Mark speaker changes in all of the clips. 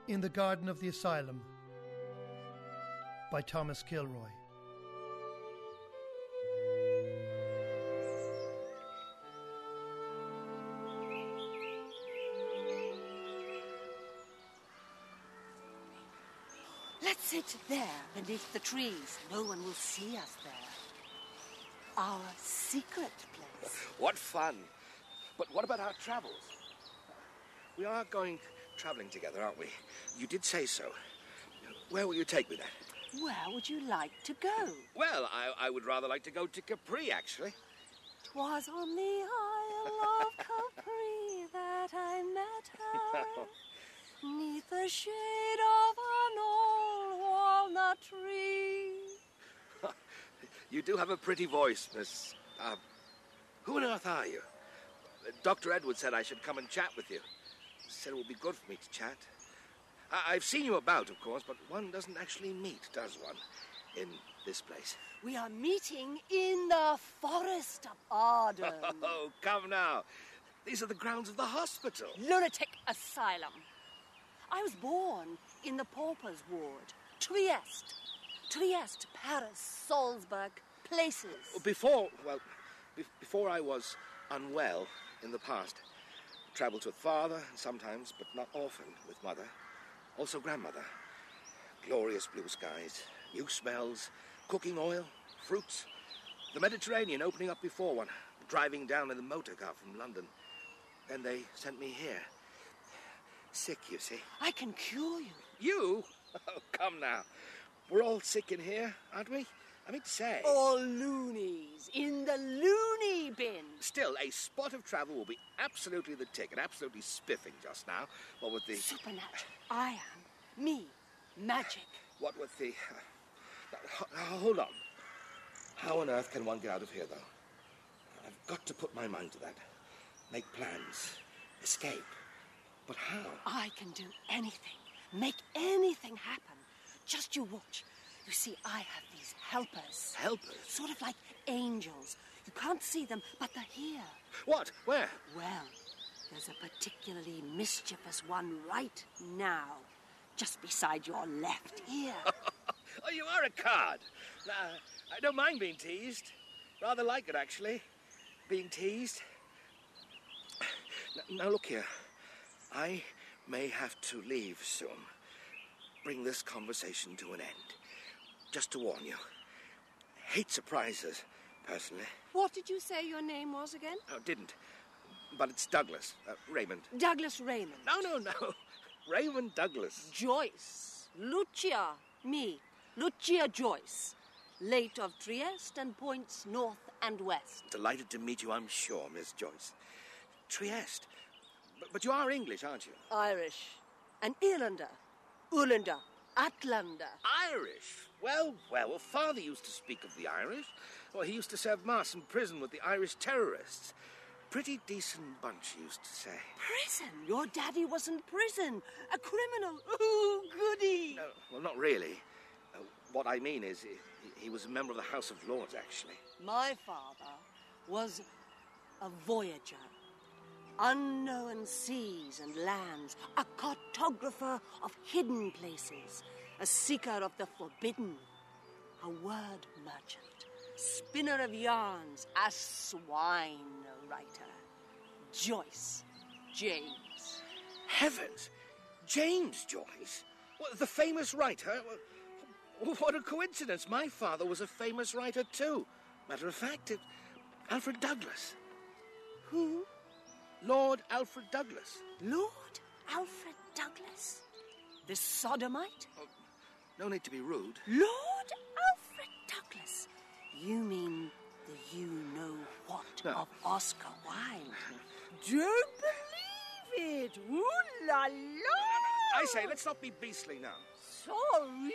Speaker 1: In the Garden of the Asylum by Thomas Kilroy.
Speaker 2: Let's sit there beneath the trees. No one will see us there. Our secret place.
Speaker 3: What fun! But what about our travels? We are going travelling together, aren't we? You did say so. Where will you take me then?
Speaker 2: Where would you like to go?
Speaker 3: Well, I would rather like to go to Capri, actually.
Speaker 2: 'Twas on the Isle of Capri that I met her, 'neath the shade of an old walnut tree.
Speaker 3: You do have a pretty voice, Miss... who on earth are you? Dr. Edwards said I should come and chat with you. Said it would be good for me to chat. I've seen you about, of course, but one doesn't actually meet, does one, in this place?
Speaker 2: We are meeting in the Forest of Arden.
Speaker 3: Oh, come now. These are the grounds of the hospital.
Speaker 2: Lunatic asylum. I was born in the Paupers' Ward. Trieste, Paris, Salzburg, places.
Speaker 3: Before I was unwell in the past, travelled with father, sometimes, but not often, with mother. Also grandmother. Glorious blue skies, new smells, cooking oil, fruits. The Mediterranean opening up before one, driving down in the motor car from London. Then they sent me here. Sick, you see.
Speaker 2: I can cure you.
Speaker 3: You? Oh, come now. We're all sick in here, aren't we? I mean to say...
Speaker 2: All loonies in the loony bin.
Speaker 3: Still, a spot of travel will be absolutely the ticket, absolutely spiffing just now. What with the...
Speaker 2: Supernatural. I am. Me. Magic.
Speaker 3: What with the... hold on. How on earth can one get out of here, though? I've got to put my mind to that. Make plans. Escape. But how?
Speaker 2: I can do anything. Make anything happen. Just you watch. You see, I have these helpers.
Speaker 3: Helpers?
Speaker 2: Sort of like angels. You can't see them, but they're here.
Speaker 3: What? Where?
Speaker 2: Well, there's a particularly mischievous one right now, just beside your left ear.
Speaker 3: Oh, you are a card. Nah, I don't mind being teased. Rather like it, actually. Being teased. Now, look here. I may have to leave soon. Bring this conversation to an end. Just to warn you. Hate surprises, personally.
Speaker 2: What did you say your name was again?
Speaker 3: Oh, didn't. But it's Douglas. Raymond.
Speaker 2: Douglas Raymond.
Speaker 3: No. Raymond Douglas.
Speaker 2: Joyce. Lucia. Me. Lucia Joyce. Late of Trieste and points north and west.
Speaker 3: Delighted to meet you, I'm sure, Miss Joyce. Trieste. But you are English, aren't you?
Speaker 2: Irish. An Irlander. Ulander. Atlander.
Speaker 3: Irish? Well, Father used to speak of the Irish. Well, he used to serve mass in prison with the Irish terrorists. Pretty decent bunch, he used to say.
Speaker 2: Prison? Your daddy was in prison. A criminal. Ooh, goody.
Speaker 3: No, well, not really. What I mean is, he was a member of the House of Lords, actually.
Speaker 2: My father was a voyager. Unknown seas and lands, a cartographer of hidden places, a seeker of the forbidden, a word merchant, spinner of yarns, a swine writer. Joyce. James.
Speaker 3: Heavens! James Joyce? Well, the famous writer? Well, what a coincidence. My father was a famous writer, too. Matter of fact, Alfred Douglas.
Speaker 2: Who?
Speaker 3: Lord Alfred Douglas.
Speaker 2: Lord Alfred Douglas? The sodomite?
Speaker 3: Oh, no need to be rude.
Speaker 2: Lord Alfred Douglas? You mean the you-know-what of Oscar Wilde? Don't believe it! Ooh la la!
Speaker 3: I say, let's not be beastly now.
Speaker 2: Sorry!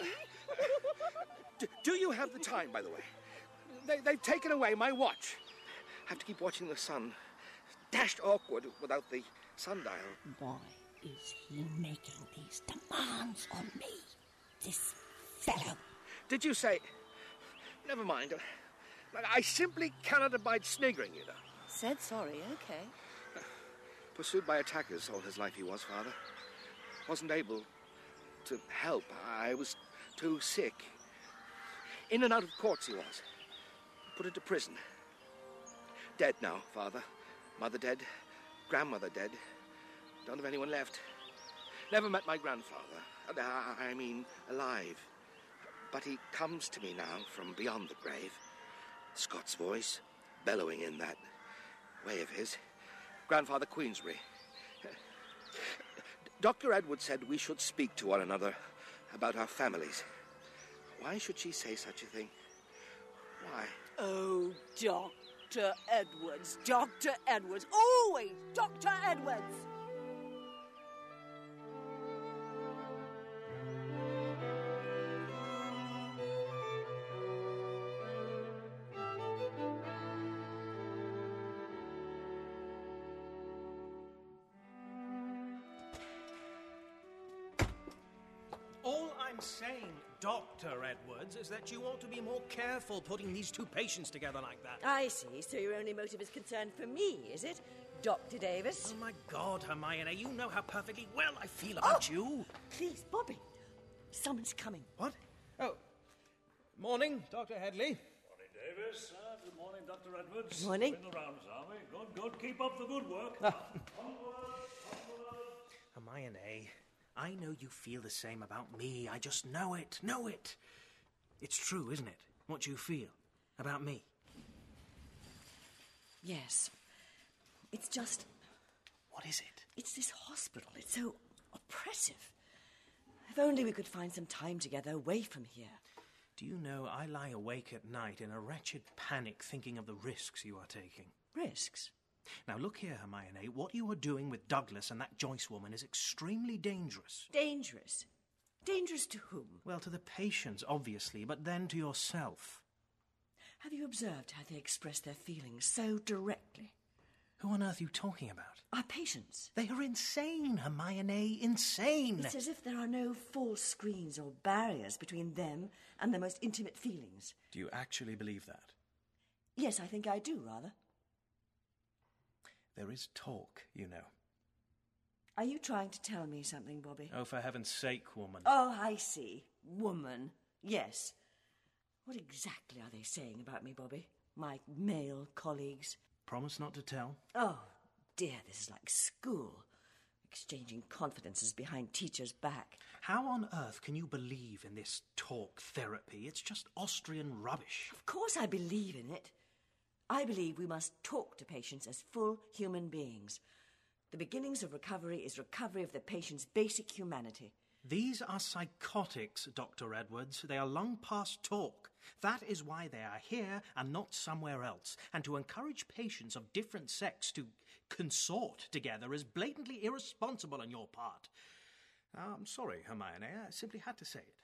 Speaker 3: Do you have the time, by the way? They've taken away my watch. Have to keep watching the sun. Dashed awkward without the sundial.
Speaker 2: Why is he making these demands on me? This fellow.
Speaker 3: Did you say... Never mind. I simply cannot abide sniggering, you know.
Speaker 2: Said sorry, okay.
Speaker 3: Pursued by attackers all his life he was, Father. Wasn't able to help. I was too sick. In and out of courts he was. Put into prison. Dead now, father. Mother dead. Grandmother dead. Don't have anyone left. Never met my grandfather. I mean, alive. But he comes to me now from beyond the grave. Scott's voice, bellowing in that way of his. Grandfather Queensbury. Dr. Edwards said we should speak to one another about our families. Why should she say such a thing? Why?
Speaker 2: Oh, Dr. Edwards, Dr. Edwards, always Dr. Edwards!
Speaker 4: All I'm saying, Dr. Edwards, is that you ought to be more careful putting these two patients together like that.
Speaker 2: I see, so your only motive is concern for me, is it, Dr. Davis?
Speaker 4: Oh, my God, Hermione, you know how perfectly well I feel about you.
Speaker 2: Please, Bobby, someone's coming.
Speaker 4: What? Oh, morning, Dr. Headley.
Speaker 5: Morning, Davis. Good morning, Dr. Edwards.
Speaker 2: Morning.
Speaker 5: In the rounds, are we? Good, good. Keep up the good work.
Speaker 4: Hermione, I know you feel the same about me. I just know it. Know it. It's true, isn't it? What you feel about me.
Speaker 2: Yes. It's just...
Speaker 4: What is it?
Speaker 2: It's this hospital. It's so oppressive. If only we could find some time together away from here.
Speaker 4: Do you know, I lie awake at night in a wretched panic thinking of the risks you are taking.
Speaker 2: Risks?
Speaker 4: Now, look here, Hermione. What you are doing with Douglas and that Joyce woman is extremely dangerous.
Speaker 2: Dangerous? Dangerous to whom?
Speaker 4: Well, to the patients, obviously, but then to yourself.
Speaker 2: Have you observed how they express their feelings so directly?
Speaker 4: Who on earth are you talking about?
Speaker 2: Our patients.
Speaker 4: They are insane, Hermione. Insane.
Speaker 2: It's as if there are no false screens or barriers between them and their most intimate feelings.
Speaker 4: Do you actually believe that?
Speaker 2: Yes, I think I do, rather.
Speaker 4: There is talk, you know.
Speaker 2: Are you trying to tell me something, Bobby?
Speaker 4: Oh, for heaven's sake, woman.
Speaker 2: Oh, I see. Woman. Yes. What exactly are they saying about me, Bobby? My male colleagues?
Speaker 4: Promise not to tell?
Speaker 2: Oh, dear, this is like school. Exchanging confidences behind teachers' back.
Speaker 4: How on earth can you believe in this talk therapy? It's just Austrian rubbish.
Speaker 2: Of course I believe in it. I believe we must talk to patients as full human beings. The beginnings of recovery is recovery of the patient's basic humanity.
Speaker 4: These are psychotics, Dr. Edwards. They are long past talk. That is why they are here and not somewhere else. And to encourage patients of different sex to consort together is blatantly irresponsible on your part. I'm sorry, Hermione. I simply had to say it.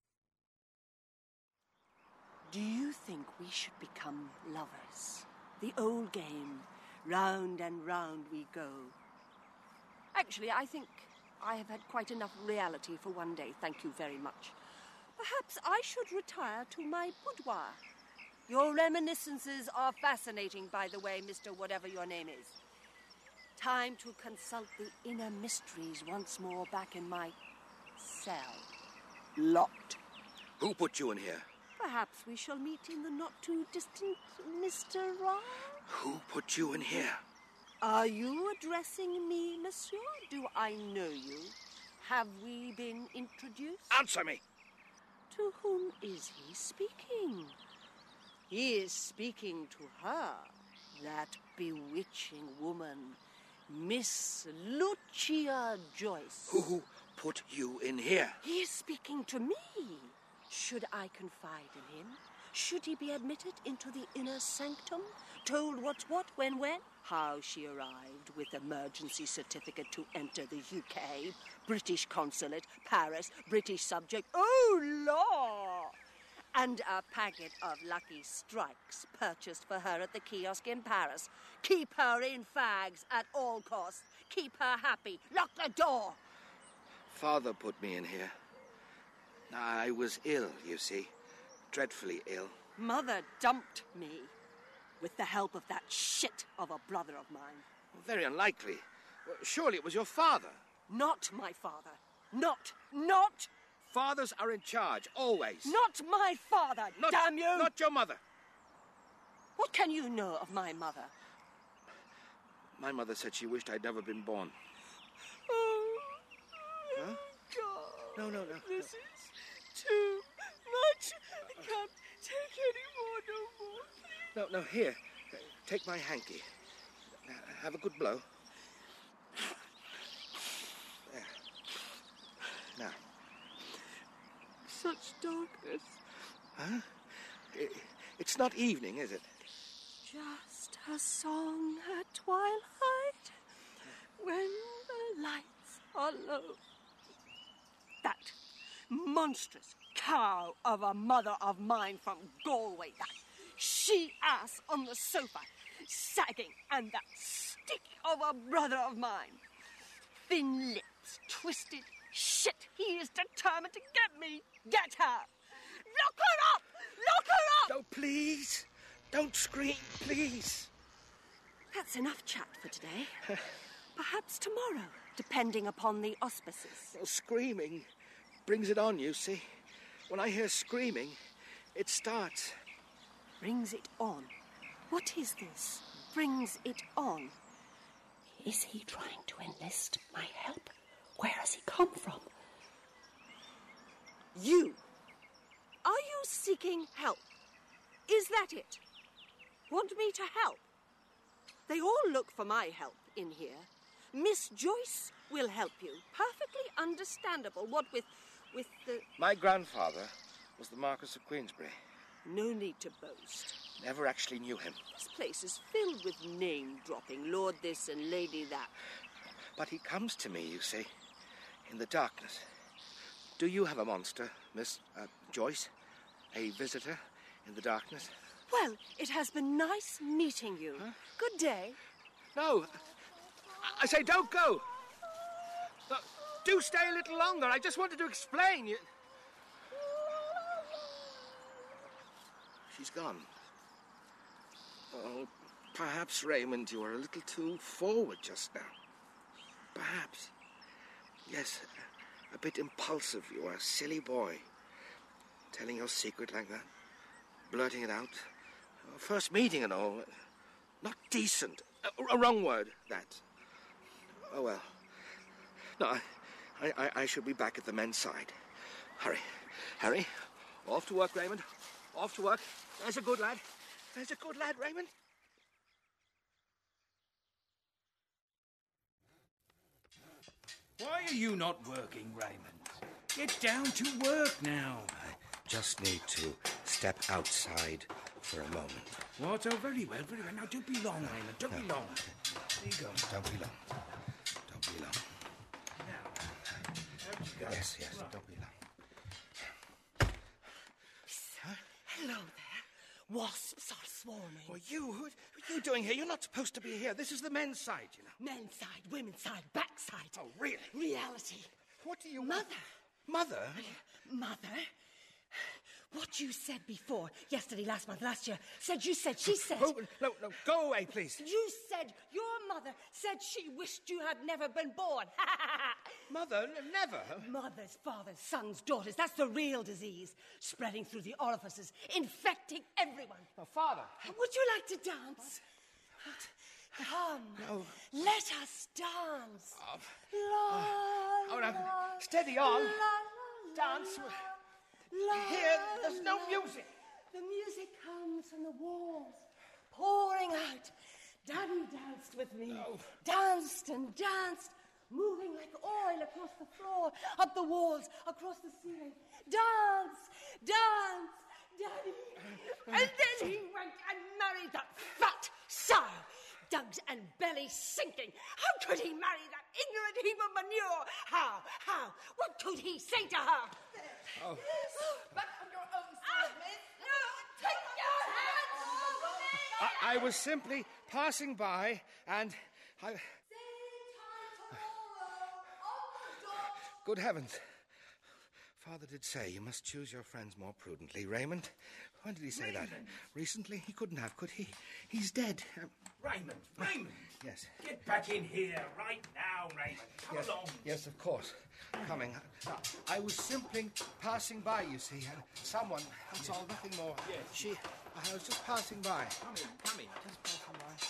Speaker 2: Do you think we should become lovers? The old game, round and round we go. Actually, I think I have had quite enough reality for one day, thank you very much. Perhaps I should retire to my boudoir. Your reminiscences are fascinating, by the way, Mr. Whatever your name is. Time to consult the inner mysteries once more back in my cell. Locked.
Speaker 3: Who put you in here?
Speaker 2: Perhaps we shall meet in the not-too-distant Mr. Ra?
Speaker 3: Who put you in here?
Speaker 2: Are you addressing me, monsieur? Do I know you? Have we been introduced?
Speaker 3: Answer me!
Speaker 2: To whom is he speaking? He is speaking to her, that bewitching woman, Miss Lucia Joyce.
Speaker 3: Who put you in here?
Speaker 2: He is speaking to me. Should I confide in him? Should he be admitted into the inner sanctum? Told what's what, when? How she arrived with emergency certificate to enter the UK, British consulate, Paris, British subject, oh, law! And a packet of Lucky Strikes purchased for her at the kiosk in Paris. Keep her in fags at all costs. Keep her happy. Lock the door.
Speaker 3: Father put me in here. I was ill, you see. Dreadfully ill.
Speaker 2: Mother dumped me with the help of that shit of a brother of mine.
Speaker 3: Very unlikely. Surely it was your father.
Speaker 2: Not my father. Not.
Speaker 3: Fathers are in charge, always.
Speaker 2: Not my father, damn you!
Speaker 3: Not your mother.
Speaker 2: What can you know of my mother?
Speaker 3: My mother said she wished I'd never been born.
Speaker 2: Oh,
Speaker 3: Huh?
Speaker 2: God.
Speaker 3: No.
Speaker 2: This is too much. I can't take any more, no more, please.
Speaker 3: No, here. Take my hanky. Have a good blow. There. Now.
Speaker 2: Such darkness.
Speaker 3: Huh? It's not evening, is it?
Speaker 2: Just a song at twilight when the lights are low. That monstrous cow of a mother of mine from Galway, that she-ass on the sofa, sagging, and that stick of a brother of mine. Thin lips, twisted shit. He is determined to get me. Get her. Lock her up! Lock her up!
Speaker 3: Oh, please. Don't scream, please.
Speaker 2: That's enough chat for today. Perhaps tomorrow, depending upon the auspices.
Speaker 3: Well, screaming brings it on, you see. When I hear screaming, it starts.
Speaker 2: Brings it on. What is this? Brings it on.
Speaker 6: Is he trying to enlist my help? Where has he come from?
Speaker 2: You. Are you seeking help? Is that it? Want me to help? They all look for my help in here. Miss Joyce will help you. Perfectly understandable. What with the...
Speaker 3: My grandfather was the Marquis of Queensberry.
Speaker 2: No need to boast.
Speaker 3: Never actually knew him.
Speaker 2: This place is filled with name-dropping. Lord this and Lady that.
Speaker 3: But he comes to me, you see, in the darkness. Do you have a monster, Miss Joyce? A visitor in the darkness?
Speaker 2: Well, it has been nice meeting you.
Speaker 3: Huh?
Speaker 2: Good day.
Speaker 3: No. I say, don't go. No, do stay a little longer. I just wanted to explain. She's gone. Oh, perhaps, Raymond, you were a little too forward just now. Perhaps. Yes, a bit impulsive. You are a silly boy. Telling your secret like that. Blurting it out. First meeting and all. Not decent. A wrong word, that. Oh, well. No, I should be back at the men's side. Hurry. Off to work, Raymond. Off to work. There's a good lad. There's a good lad, Raymond.
Speaker 7: Why are you not working, Raymond? Get down to work now.
Speaker 3: Just need to step outside for a moment.
Speaker 7: What? Oh, very well. Now, don't be long, Raymond. Don't be long. There you go.
Speaker 3: Don't be long.
Speaker 7: Now,
Speaker 3: Yes, don't be long.
Speaker 2: Hello there. Wasps are swarming.
Speaker 3: Well, who are you doing here? You're not supposed to be here. This is the men's side, you know.
Speaker 2: Men's side, women's side, backside.
Speaker 3: Oh, really?
Speaker 2: Reality.
Speaker 3: What do you
Speaker 2: Mother.
Speaker 3: want? Mother?
Speaker 2: Mother? What you said before, yesterday, last month, last year, she said.
Speaker 3: Oh, no, go away, please.
Speaker 2: You said your mother said she wished you had never been born.
Speaker 3: Mother, never.
Speaker 2: Mothers, fathers, sons, daughters, that's the real disease. Spreading through the orifices, infecting everyone.
Speaker 3: Oh, Father.
Speaker 2: Would you like to dance? Come,
Speaker 3: No.
Speaker 2: let us dance.
Speaker 3: Oh, now, steady on. Dance. Here, there's no music.
Speaker 2: The music comes from the walls, pouring out. Daddy danced with me.
Speaker 3: No.
Speaker 2: Danced and danced, moving like oil across the floor, up the walls, across the ceiling. Dance, Daddy. And then he went and married that fat sow. Dugs and belly sinking. How could he marry that ignorant heap of manure? How? What could he say to her?
Speaker 3: Oh.
Speaker 2: Back on your own side, miss. No, take your hands off me!
Speaker 3: I was simply passing by, and I... Good heavens. Father did say you must choose your friends more prudently, Raymond. When did he say that? Recently? He couldn't have, could he? He's dead.
Speaker 7: Raymond!
Speaker 3: Yes.
Speaker 7: Get back in here right now, Raymond. Come along.
Speaker 3: Yes, of course. Coming. I was simply passing by, you see, and someone, that's all, nothing more.
Speaker 7: Yes.
Speaker 3: I was just passing by.
Speaker 7: Come in.
Speaker 3: Just passing by.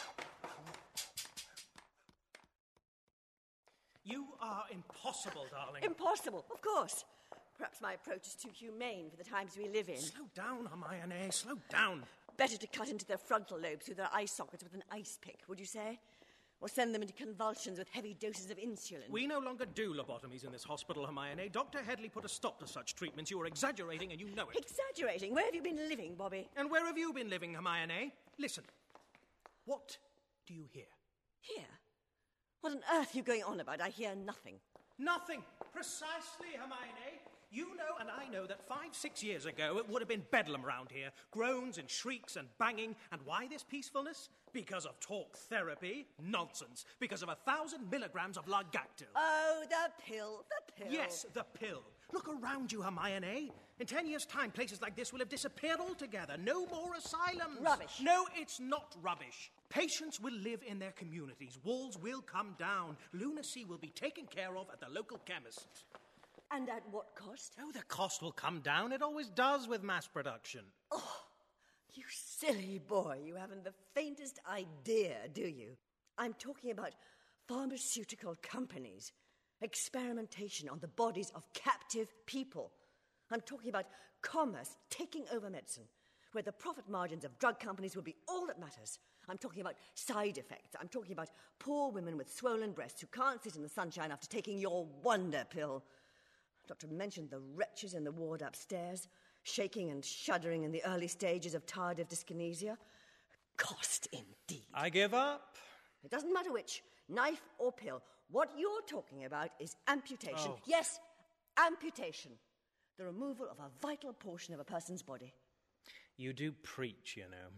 Speaker 4: You are impossible, darling.
Speaker 2: Impossible, of course. Perhaps my approach is too humane for the times we live in.
Speaker 4: Slow down, Hermione, slow down.
Speaker 2: Better to cut into their frontal lobes through their eye sockets with an ice pick, would you say? Or send them into convulsions with heavy doses of insulin?
Speaker 4: We no longer do lobotomies in this hospital, Hermione. Dr. Headley put a stop to such treatments. You are exaggerating, and you know it.
Speaker 2: Exaggerating? Where have you been living, Bobby?
Speaker 4: And where have you been living, Hermione? Listen. What do you hear?
Speaker 2: Here? What on earth are you going on about? I hear nothing.
Speaker 4: Nothing. Precisely, Hermione. You know and I know that 5-6 years ago it would have been bedlam around here. Groans and shrieks and banging. And why this peacefulness? Because of talk therapy? Nonsense. Because of 1,000 milligrams of Largactil.
Speaker 2: Oh, the pill.
Speaker 4: Yes, the pill. Look around you, Hermione. In 10 years' time, places like this will have disappeared altogether. No more asylums.
Speaker 2: Rubbish.
Speaker 4: No, it's not rubbish. Patients will live in their communities. Walls will come down. Lunacy will be taken care of at the local chemist.
Speaker 2: And at what cost?
Speaker 4: Oh, the cost will come down. It always does with mass production.
Speaker 2: Oh, you silly boy. You haven't the faintest idea, do you? I'm talking about pharmaceutical companies. Experimentation on the bodies of captive people. I'm talking about commerce taking over medicine, where the profit margins of drug companies will be all that matters. I'm talking about side effects. I'm talking about poor women with swollen breasts who can't sit in the sunshine after taking your wonder pill. Doctor mentioned the wretches in the ward upstairs, shaking and shuddering in the early stages of tardive dyskinesia. Cost, indeed.
Speaker 4: I give up.
Speaker 2: It doesn't matter which, knife or pill. What you're talking about is amputation.
Speaker 4: Oh.
Speaker 2: Yes, amputation. The removal of a vital portion of a person's body.
Speaker 4: You do preach, you know.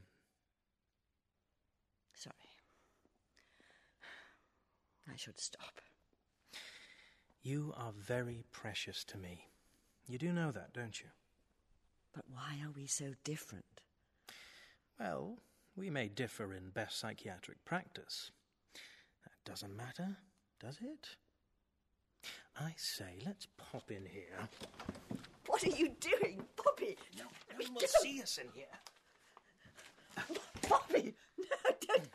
Speaker 2: Sorry. I should stop.
Speaker 4: You are very precious to me. You do know that, don't you?
Speaker 2: But why are we so different?
Speaker 4: Well, we may differ in best psychiatric practice. That doesn't matter, does it? I say, let's pop in here.
Speaker 2: What are you doing, Bobby?
Speaker 4: No one will see us in here.
Speaker 2: Bobby! No, don't.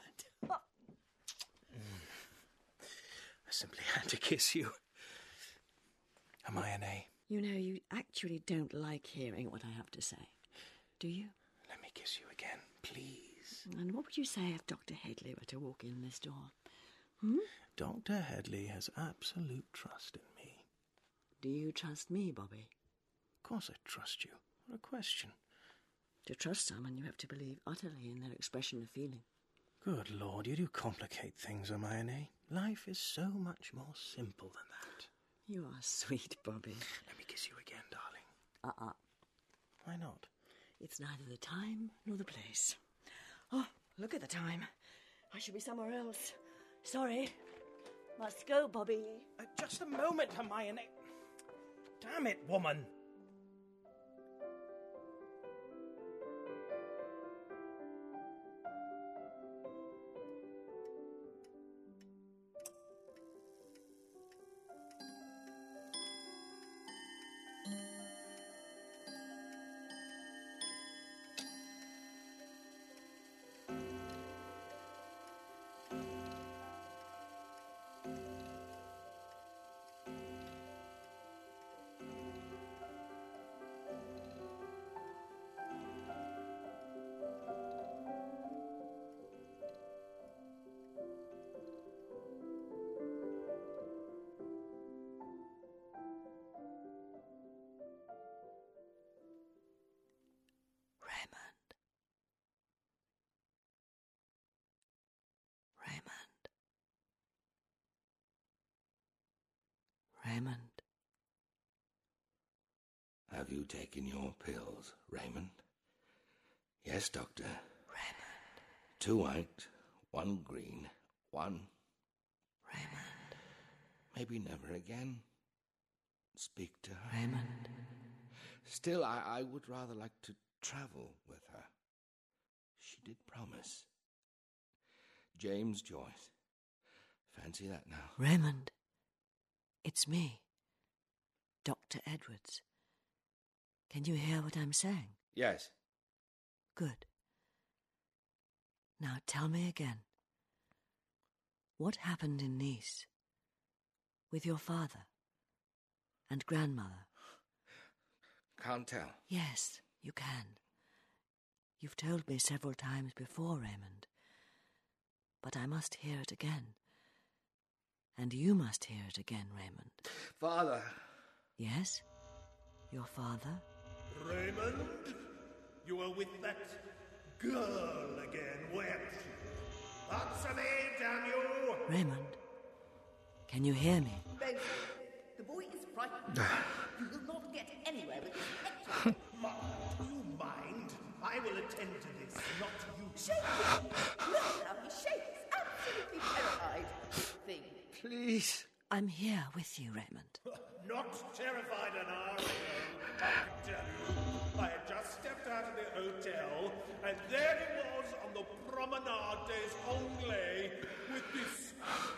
Speaker 4: I simply had to kiss you. Hermione.
Speaker 2: You know, you actually don't like hearing what I have to say, do you?
Speaker 4: Let me kiss you again, please.
Speaker 2: And what would you say if Dr. Headley were to walk in this door?
Speaker 4: Dr. Headley has absolute trust in me.
Speaker 2: Do you trust me, Bobby?
Speaker 4: Of course I trust you. What a question.
Speaker 2: To trust someone, you have to believe utterly in their expression of feeling.
Speaker 4: Good Lord, you do complicate things, Hermione. Life is so much more simple than that.
Speaker 2: You are sweet, Bobby.
Speaker 4: Let me kiss you again, darling. Why not?
Speaker 2: It's neither the time nor the place. Oh, look at the time. I should be somewhere else. Sorry. Must go, Bobby.
Speaker 4: Just a moment, Hermione. Damn it, woman.
Speaker 2: Raymond.
Speaker 3: Have you taken your pills, Raymond? Yes, Doctor.
Speaker 2: Raymond.
Speaker 3: 2 white, 1 green, 1...
Speaker 2: Raymond.
Speaker 3: Maybe never again. speak to her.
Speaker 6: Raymond.
Speaker 3: Still, I would rather like to travel with her. She did promise. James Joyce. Fancy that now.
Speaker 6: Raymond, it's me, Dr. Edwards. Can you hear what I'm saying?
Speaker 3: Yes.
Speaker 6: Good. Now tell me again. What happened in Nice with your father and grandmother?
Speaker 3: Can't tell.
Speaker 6: Yes, you can. You've told me several times before, Raymond. But I must hear it again. And you must hear it again, Raymond.
Speaker 3: Father.
Speaker 6: Yes? Your father?
Speaker 5: Raymond, you are with that girl again, weren't you? Answer me, damn you!
Speaker 6: Raymond, can you hear me?
Speaker 8: Benson, the boy is frightened. You will not get anywhere with this Hector.
Speaker 5: Do you mind? I will attend to this, not you.
Speaker 8: Shaking! Look how he shakes. Absolutely terrified. Thing.
Speaker 3: Please.
Speaker 6: I'm here with you, Raymond.
Speaker 5: Not terrified an hour ago, I can tell you. I had just stepped out of the hotel, and there he was on the promenade des Anglais with this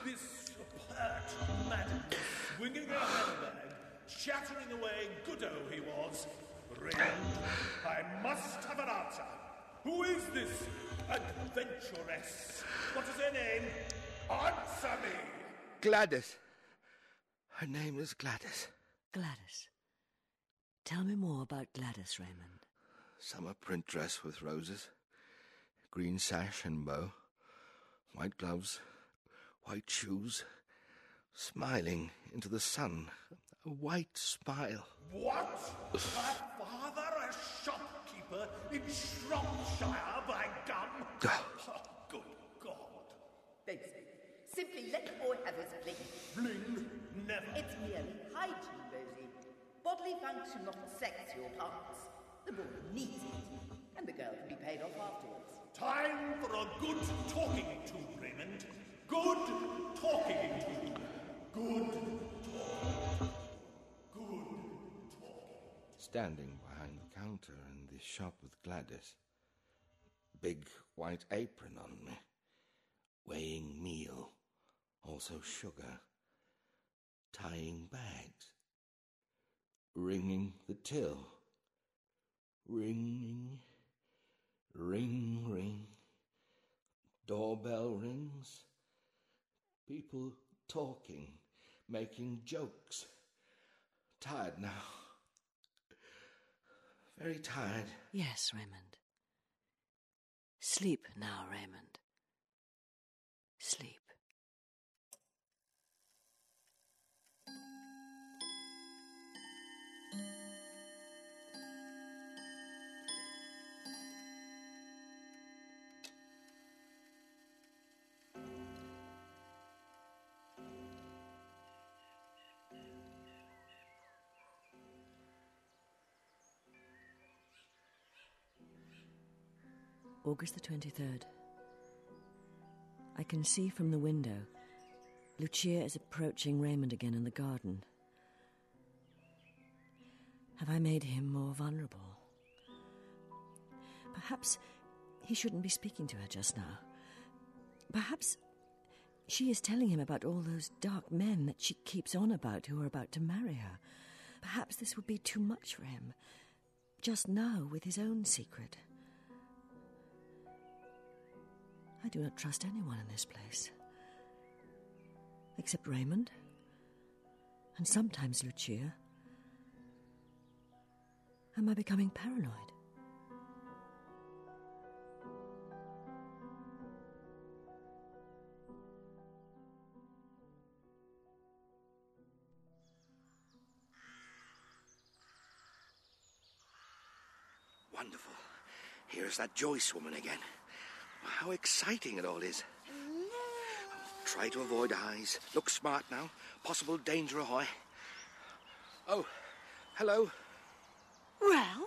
Speaker 5: pert madam swinging her handbag, chattering away. Goodo he was. Raymond, I must have an answer. Who is this adventuress? What is her name? Answer me!
Speaker 3: Gladys. Her name is Gladys.
Speaker 6: Gladys. Tell me more about Gladys, Raymond.
Speaker 3: Summer print dress with roses, green sash and bow, white gloves, white shoes, smiling into the sun, a white smile.
Speaker 5: What? Her father a shopkeeper in Shropshire, by gum? Oh, good God.
Speaker 8: Benson, simply let the boy have his fling.
Speaker 5: Bling? Never.
Speaker 8: It's merely hygiene, Rosie. Bodily function, not sexual parts. The boy needs it, and the girl can be paid off afterwards.
Speaker 5: Time for a good talking to, Raymond. Good talking to. Good talking. Good talking.
Speaker 3: Standing behind the counter in the shop with Gladys. Big white apron on me. Weighing meal. Also sugar. Tying bags. Ringing the till. Ringing. Ring, ring. Doorbell rings. People talking. Making jokes. Tired now. Very tired.
Speaker 6: Yes, Raymond. Sleep now, Raymond. Sleep. August the 23rd. I can see from the window Lucia is approaching Raymond again in the garden. Have I made him more vulnerable? Perhaps he shouldn't be speaking to her just now. Perhaps she is telling him about all those dark men that she keeps on about who are about to marry her. Perhaps this would be too much for him, just now with his own secret. I do not trust anyone in this place. Except Raymond. And sometimes Lucia. Am I becoming paranoid?
Speaker 3: Wonderful. Here's that Joyce woman again. How exciting it all is. Try to avoid eyes. Look smart now. Possible danger ahoy. Oh, hello.
Speaker 2: Well,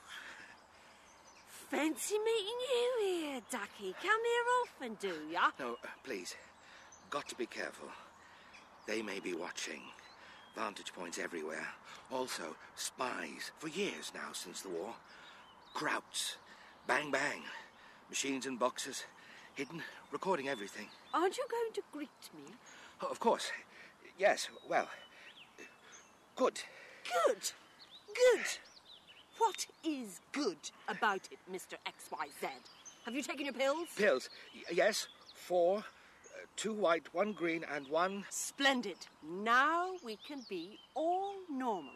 Speaker 2: fancy meeting you here, Ducky. Come here often, do ya?
Speaker 3: No, please. Got to be careful. They may be watching. Vantage points everywhere. Also, spies for years now since the war. Krauts. Bang, bang. Machines and boxes. Hidden, recording everything.
Speaker 2: Aren't you going to greet me?
Speaker 3: Oh, of course. Yes, well... Good.
Speaker 2: Good. Good. What is good about it, Mr. XYZ? Have you taken your pills?
Speaker 3: Pills? Yes, 4. 2 white, 1 green, and 1...
Speaker 2: Splendid. Now we can be all normal.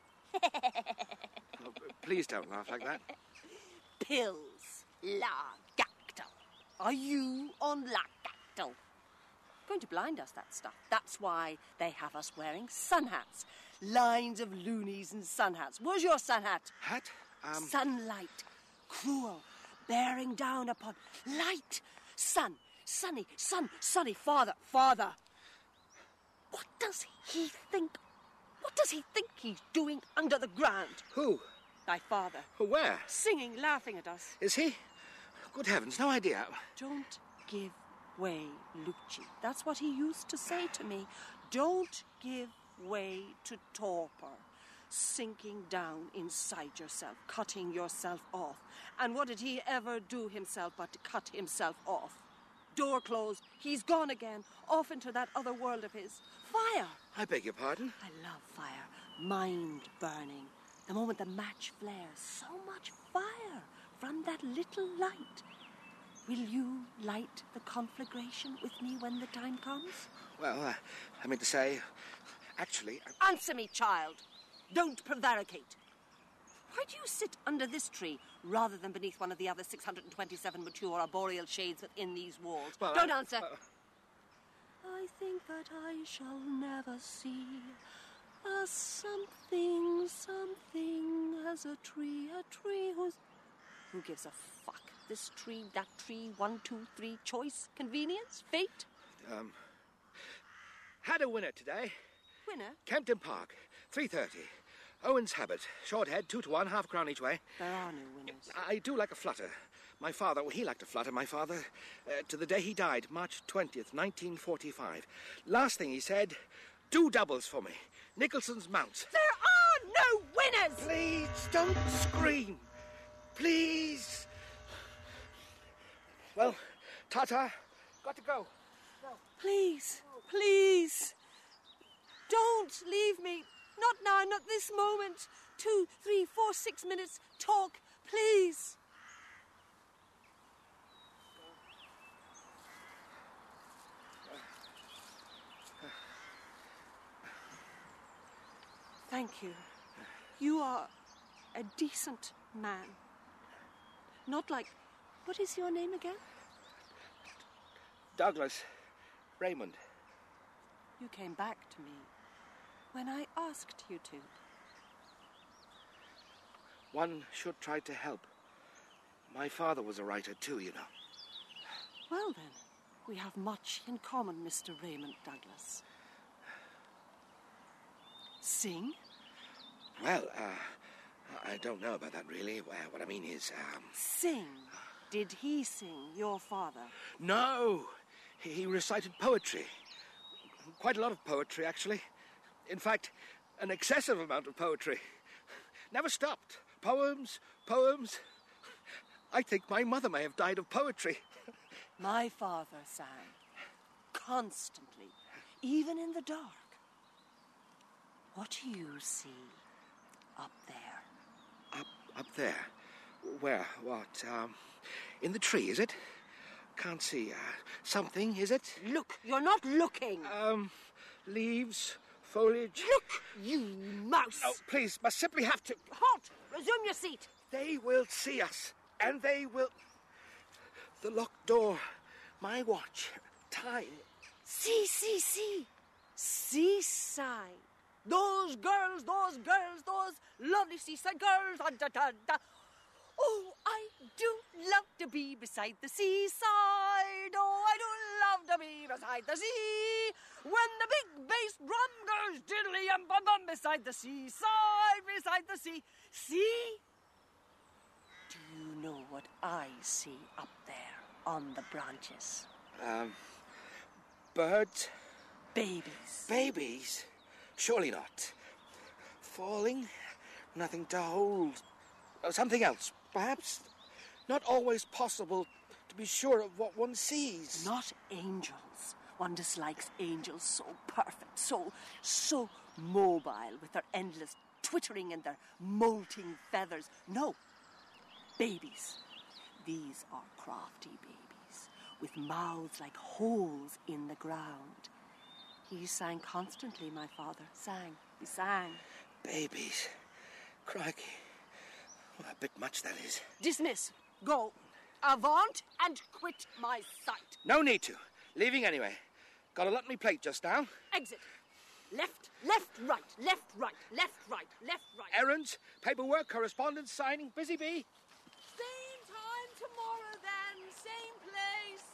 Speaker 3: Oh, please don't laugh like that.
Speaker 2: Pills. Largactyl. Are you on Largactyl? Going to blind us, that stuff. That's why they have us wearing sun hats. Lines of loonies and sun hats. Where's your sun hat?
Speaker 3: Hat?
Speaker 2: Sunlight. Cruel. Bearing down upon light. Sun. Sunny. Sun. Sunny. Father. Father. What does he think? What does he think he's doing under the ground?
Speaker 3: Who?
Speaker 2: Thy father.
Speaker 3: Where?
Speaker 2: Singing, laughing at us.
Speaker 3: Is he? Good heavens, no idea.
Speaker 2: Don't give way, Lucci. That's what he used to say to me. Don't give way to torpor. Sinking down inside yourself, cutting yourself off. And what did he ever do himself but to cut himself off? Door closed. He's gone again, off into that other world of his. Fire!
Speaker 3: I beg your pardon?
Speaker 2: I love fire. Mind burning. The moment the match flares, so much fire from that little light. Will you light the conflagration with me when the time comes?
Speaker 3: Well, I mean to say, actually...
Speaker 2: Answer me, child. Don't prevaricate. Why do you sit under this tree rather than beneath one of the other 627 mature arboreal shades within these walls?
Speaker 3: Well,
Speaker 2: Don't answer. I think that I shall never see a something as a tree who gives a fuck? This tree, that tree, 1, 2, 3, choice, convenience, fate?
Speaker 3: Had a winner today.
Speaker 2: Winner?
Speaker 3: Kempton Park, 3:30. Owen's Habit, short head, 2 to 1, half crown each way.
Speaker 2: There are no winners.
Speaker 3: I do like a flutter. My father, well, he liked to flutter, my father, to the day he died, March 20th, 1945. Last thing he said, do doubles for me. Nicholson's Mounts.
Speaker 2: There are no winners!
Speaker 3: Please, don't scream. Please. Well, ta-ta. Got to go.
Speaker 2: Please, please. Don't leave me. Not now, not this moment. 2, 3, 4, 6 minutes. Talk, please. Thank you. You are a decent man. Not like... What is your name again?
Speaker 3: Douglas. Raymond.
Speaker 2: You came back to me when I asked you to.
Speaker 3: One should try to help. My father was a writer too, you know.
Speaker 2: Well then, we have much in common, Mr. Raymond Douglas. Sing?
Speaker 3: Well, I don't know about that really. What I mean is,
Speaker 2: Sing. Did he sing, your father?
Speaker 3: No! He recited poetry. Quite a lot of poetry, actually. In fact, an excessive amount of poetry. Never stopped. Poems, poems. I think my mother may have died of poetry.
Speaker 2: My father sang. Constantly. Even in the dark. What do you see up there?
Speaker 3: Up there? Where? What? In the tree, is it? Can't see. Something, is it?
Speaker 2: Look, you're not looking.
Speaker 3: Leaves, foliage.
Speaker 2: Look, you mouse.
Speaker 3: Oh, please, must simply have to...
Speaker 2: Halt! Resume your seat.
Speaker 3: They will see us, and they will... The locked door, my watch, time.
Speaker 2: See. Seaside. Those girls, those lovely seaside girls. Oh, I do love to be beside the seaside. Oh, I do love to be beside the sea. When the big bass drum goes diddly and bum bum beside the seaside, beside the sea. See? Do you know what I see up there on the branches?
Speaker 3: Birds?
Speaker 2: Babies.
Speaker 3: Babies? Surely not. Falling? Nothing to hold. Something else, perhaps. Not always possible to be sure of what one sees.
Speaker 2: Not angels. One dislikes angels so perfect, so mobile with their endless twittering and their molting feathers. No. Babies. These are crafty babies, with mouths like holes in the ground. He sang constantly, my father. He sang.
Speaker 3: Babies. Crikey. Well, a bit much, that is.
Speaker 2: Dismiss. Go. Avaunt and quit my sight.
Speaker 3: No need to. Leaving anyway. Got a lot on me plate just now.
Speaker 2: Exit. Left, right, left, right, left, right, left, right.
Speaker 3: Errands, paperwork, correspondence, signing, busy bee.
Speaker 2: Same time tomorrow then, same place.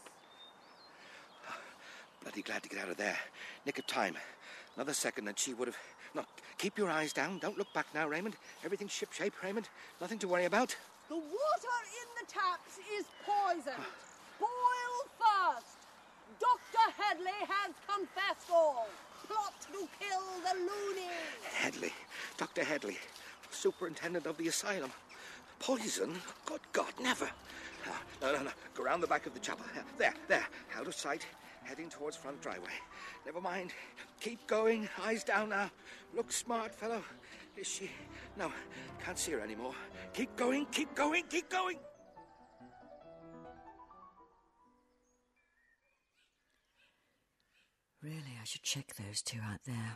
Speaker 3: Bloody glad to get out of there. Nick of time. Another second and she would have... No, keep your eyes down. Don't look back now, Raymond. Everything's shipshape, Raymond. Nothing to worry about.
Speaker 2: The water in the taps is poisoned. Boil first. Dr. Headley has confessed all. Plot to kill the loony.
Speaker 3: Headley. Dr. Headley. Superintendent of the asylum. Poison? Good God, never. No. Go round the back of the chapel. There. Out of sight. Heading towards front driveway. Never mind. Keep going. Eyes down now. Look smart, fellow. Is she? No, can't see her anymore. Keep going.
Speaker 6: Really, I should check those two out there.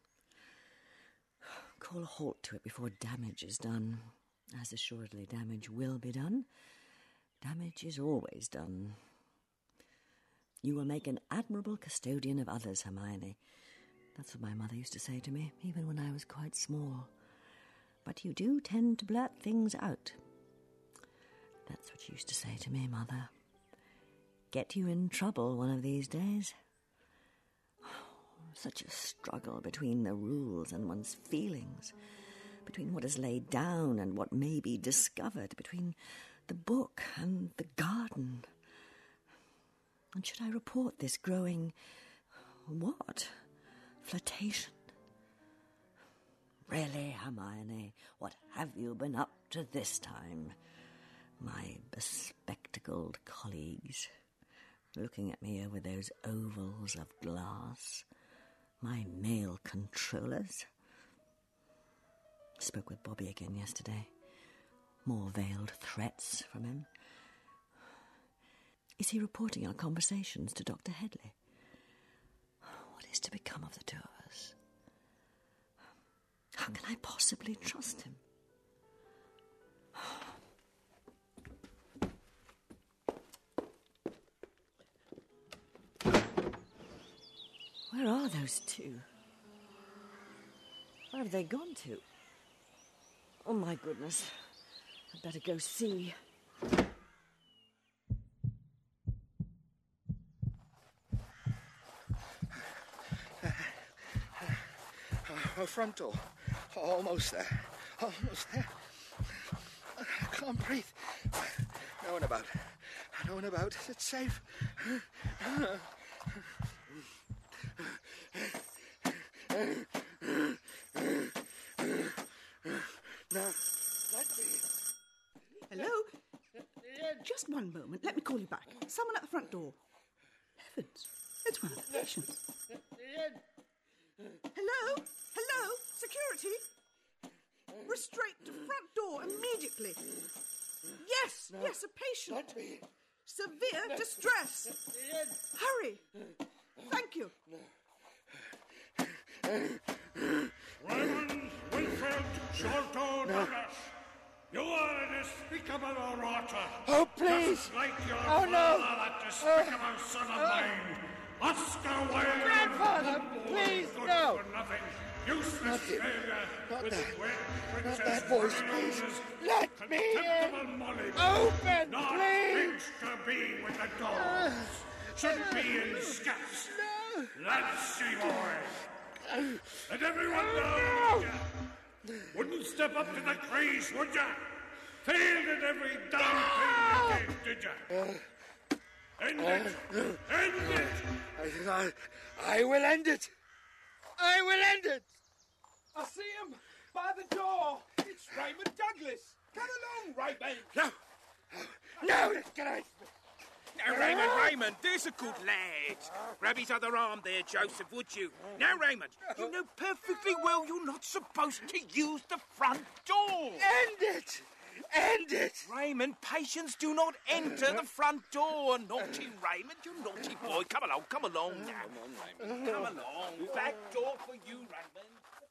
Speaker 6: Call a halt to it before damage is done. As assuredly damage will be done. Damage is always done. You will make an admirable custodian of others, Hermione. That's what my mother used to say to me, even when I was quite small. But you do tend to blurt things out. That's what she used to say to me, Mother. Get you in trouble one of these days. Such a struggle between the rules and one's feelings, between what is laid down and what may be discovered, between the book and the garden. And should I report this growing... what? Flirtation? Really, Hermione, what have you been up to this time? My bespectacled colleagues, looking at me over those ovals of glass. My male controllers. Spoke with Bobby again yesterday. More veiled threats from him. Is he reporting our conversations to Dr. Headley? What is to become of the two of us? How can I possibly trust him? Where are those two? Where have they gone to? Oh, my goodness. I'd better go see.
Speaker 3: Front door. Almost there. I can't breathe. No one about. It's safe. No.
Speaker 9: Hello? Just one moment. Let me call you back. Someone at the front door. Heavens, it's one of the patients. Hello? Security? Restraint to front door immediately. Yes, a patient. Severe distress. Hurry. Thank you.
Speaker 5: Raymond Winfield Sholto Douglas. You are a despicable orator.
Speaker 3: Oh, please.
Speaker 5: Just like your
Speaker 3: Oh, no.
Speaker 5: father, that despicable son of mine. Oscar Wilde.
Speaker 3: Grandfather, please,
Speaker 5: Good
Speaker 3: no.
Speaker 5: for nothing. Useless failure.
Speaker 3: Not
Speaker 5: with
Speaker 3: that.
Speaker 5: wet
Speaker 3: Not
Speaker 5: princess
Speaker 3: that voice,
Speaker 5: Mariona's
Speaker 3: please. Let me in.
Speaker 5: contemptible mulligan.
Speaker 3: Open,
Speaker 5: Not
Speaker 3: please.
Speaker 5: fit to be with the dogs. Should be in scuffs.
Speaker 3: No.
Speaker 5: Let's see, boy. Let everyone know. Wouldn't step up to the craze, would ya? Failed at every damn thing you did, did ya? End it! End it!
Speaker 3: I will end it. I will end it!
Speaker 7: I see him by the door. It's Raymond Douglas. Come along, Raymond.
Speaker 3: No! No, let's get out!
Speaker 7: Now, Raymond, there's a good lad. Grab his other arm there, Joseph, would you? Now, Raymond, you know perfectly well you're not supposed to use the front door.
Speaker 3: End it! End it!
Speaker 7: Raymond, patients do not enter the front door. Naughty Raymond, you naughty boy. Come along now. Come on, Raymond. Come along. Back door for you, Raymond.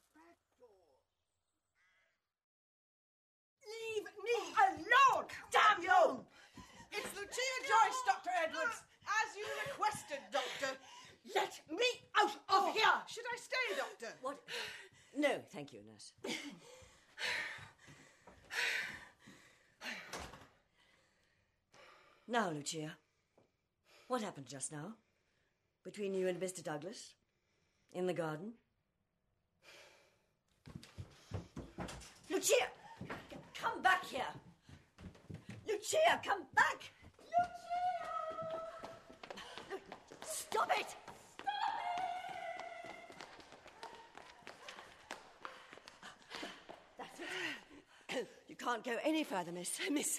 Speaker 9: Leave me alone! Damn you! It's Lucia Joyce, Dr. Edwards. As you requested, Doctor. Let me out of here! Should I stay, Doctor?
Speaker 6: What? No, thank you, nurse. Now, Lucia, what happened just now? Between you and Mr. Douglas? In the garden? Lucia! Come back here! Lucia, come back! Lucia! Stop it! That's it. You can't go any further, miss.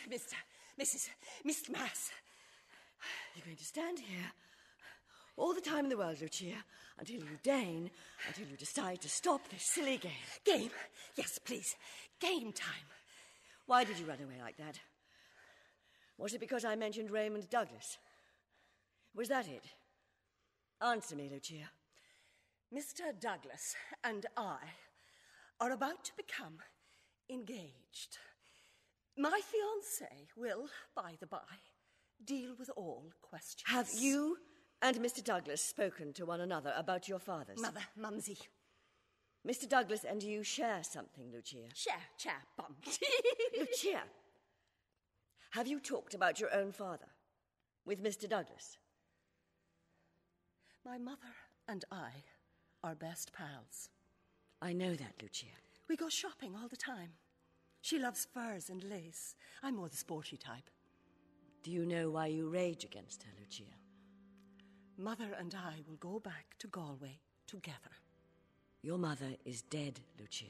Speaker 9: Miss Mass.
Speaker 6: You're going to stand here all the time in the world, Lucia, until you decide to stop this silly game.
Speaker 9: Game? Yes, please. Game time.
Speaker 6: Why did you run away like that? Was it because I mentioned Raymond Douglas? Was that it? Answer me, Lucia.
Speaker 9: Mr. Douglas and I are about to become engaged. My fiancé will, by the by, deal with all questions.
Speaker 6: Have you and Mr. Douglas spoken to one another about your fathers?
Speaker 9: Mumsy.
Speaker 6: Mr. Douglas and you share something, Lucia.
Speaker 9: Share, bum.
Speaker 6: Lucia, have you talked about your own father with Mr. Douglas?
Speaker 9: My mother and I are best pals.
Speaker 6: I know that, Lucia.
Speaker 9: We go shopping all the time. She loves furs and lace. I'm more the sporty type.
Speaker 6: Do you know why you rage against her, Lucia?
Speaker 9: Mother and I will go back to Galway together.
Speaker 6: Your mother is dead, Lucia.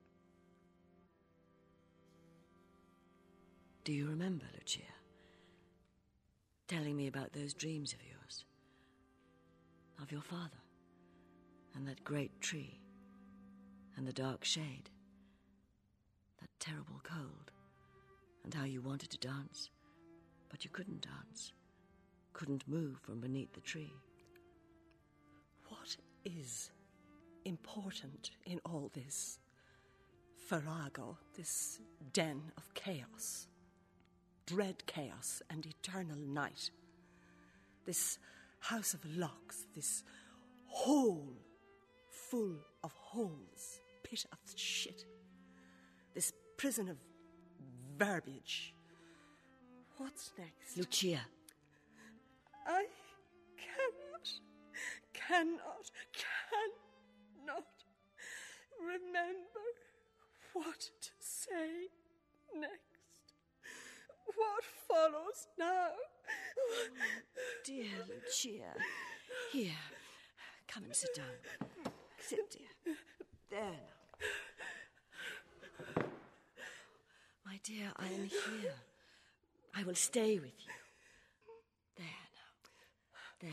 Speaker 6: Do you remember, Lucia, telling me about those dreams of yours? Of your father, and that great tree, and the dark shade, that terrible cold, and how you wanted to dance, but you couldn't dance, couldn't move from beneath the tree.
Speaker 9: What is important in all this? Farrago, this den of chaos, dread chaos and eternal night. This house of locks, this hole full of holes, pit of shit. This prison of verbiage. What's next?
Speaker 6: Lucia.
Speaker 9: I cannot remember what to say next. What follows now?
Speaker 6: Dear Lucia. Here, come and sit down. Sit, dear. There now. My dear, I am here. I will stay with you. There now.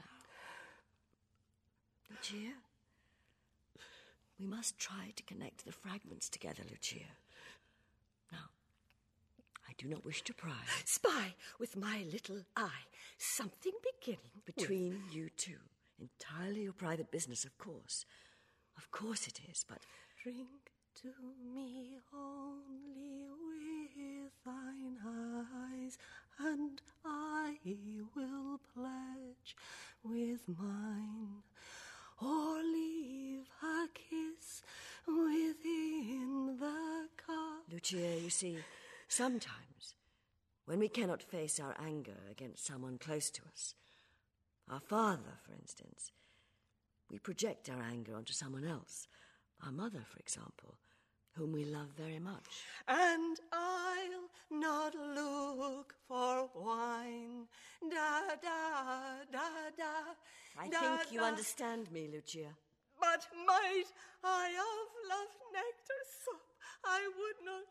Speaker 6: Lucia, we must try to connect the fragments together, Lucia. Now, I do not wish to pry.
Speaker 9: Spy with my little eye. Something beginning
Speaker 6: between you two. Entirely your private business, of course. Of course it is, but...
Speaker 9: Drink to me only with thine eyes, and I will pledge with mine, or leave a kiss within the cup.
Speaker 6: Lucia, you see, sometimes, when we cannot face our anger against someone close to us, our father, for instance, we project our anger onto someone else. Our mother, for example, whom we love very much.
Speaker 9: And I'll not look for wine. Da, da, da, da.
Speaker 6: I think you understand me, Lucia.
Speaker 9: but might I of love nectar sup, I would not.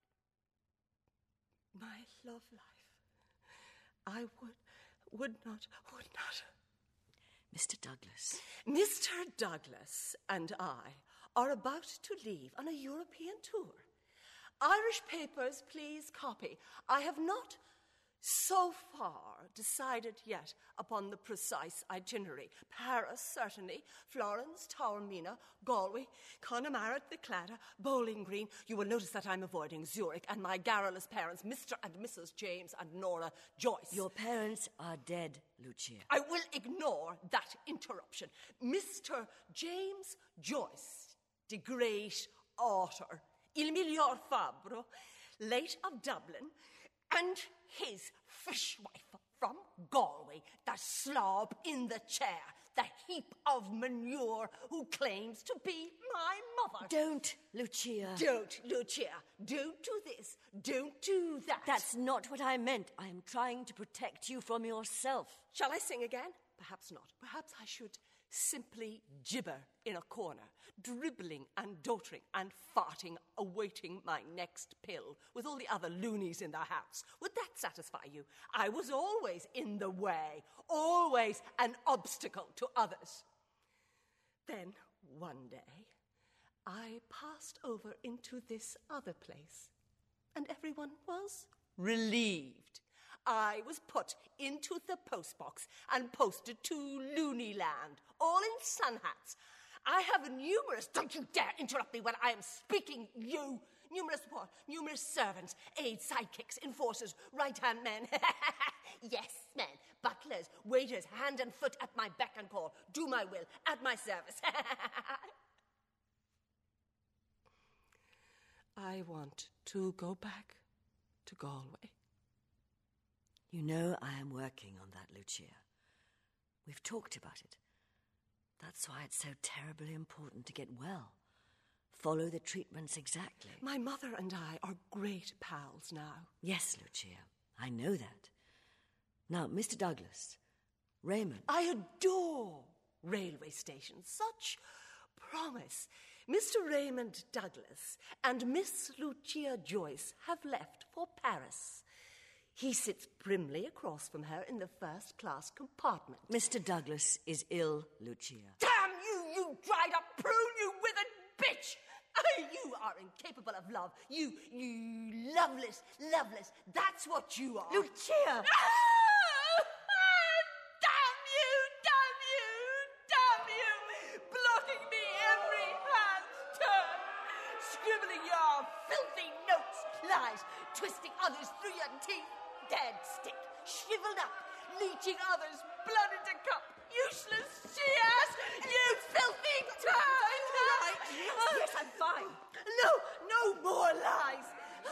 Speaker 9: My love life, I would not.
Speaker 6: Mr. Douglas.
Speaker 9: Mr. Douglas and I are about to leave on a European tour. Irish papers, please copy. I have not so far decided yet upon the precise itinerary. Paris, certainly. Florence, Taormina, Galway, Connemara, the Claddagh, Bowling Green. You will notice that I'm avoiding Zurich and my garrulous parents, Mr. and Mrs. James and Nora Joyce.
Speaker 6: Your parents are dead, Lucia.
Speaker 9: I will ignore that interruption. Mr. James Joyce, the great author, Il miglior fabbro, late of Dublin, and his fishwife from Galway, the slob in the chair, the heap of manure who claims to be my mother.
Speaker 6: Don't, Lucia.
Speaker 9: Don't, Lucia. Don't do this. Don't do that.
Speaker 6: That's not what I meant. I am trying to protect you from yourself.
Speaker 9: Shall I sing again? Perhaps not. Perhaps I should simply gibber in a corner, dribbling and doting and farting, awaiting my next pill with all the other loonies in the house. Would that satisfy you? I was always in the way, always an obstacle to others. Then, one day, I passed over into this other place, and everyone was relieved. I was put into the postbox and posted to Loonyland, all in sun hats. I have numerous, don't you dare interrupt me when I am speaking, you. Numerous what? Numerous servants, aides, sidekicks, enforcers, right-hand men. Yes, men, butlers, waiters, hand and foot at my beck and call. Do my will, at my service. I want to go back to Galway.
Speaker 6: You know I am working on that, Lucia. We've talked about it. That's why it's so terribly important to get well. Follow the treatments exactly.
Speaker 9: My mother and I are great pals now.
Speaker 6: Yes, Lucia, I know that. Now, Mr. Douglas, Raymond.
Speaker 9: I adore railway stations. Such promise. Mr. Raymond Douglas and Miss Lucia Joyce have left for Paris. He sits primly across from her in the first-class compartment.
Speaker 6: Mr. Douglas is ill, Lucia.
Speaker 9: Damn you, you dried-up prune, you withered bitch! You are incapable of love. You loveless, that's what you are.
Speaker 6: Lucia!
Speaker 9: Damn you! Blocking me every hand's turn. Scribbling your filthy notes, lies, twisting others through your teeth. Dead stick, shriveled up, leeching others' blood into cup. Useless she-ass, you filthy turd!
Speaker 6: Right. Yes, I'm fine.
Speaker 9: No more lies.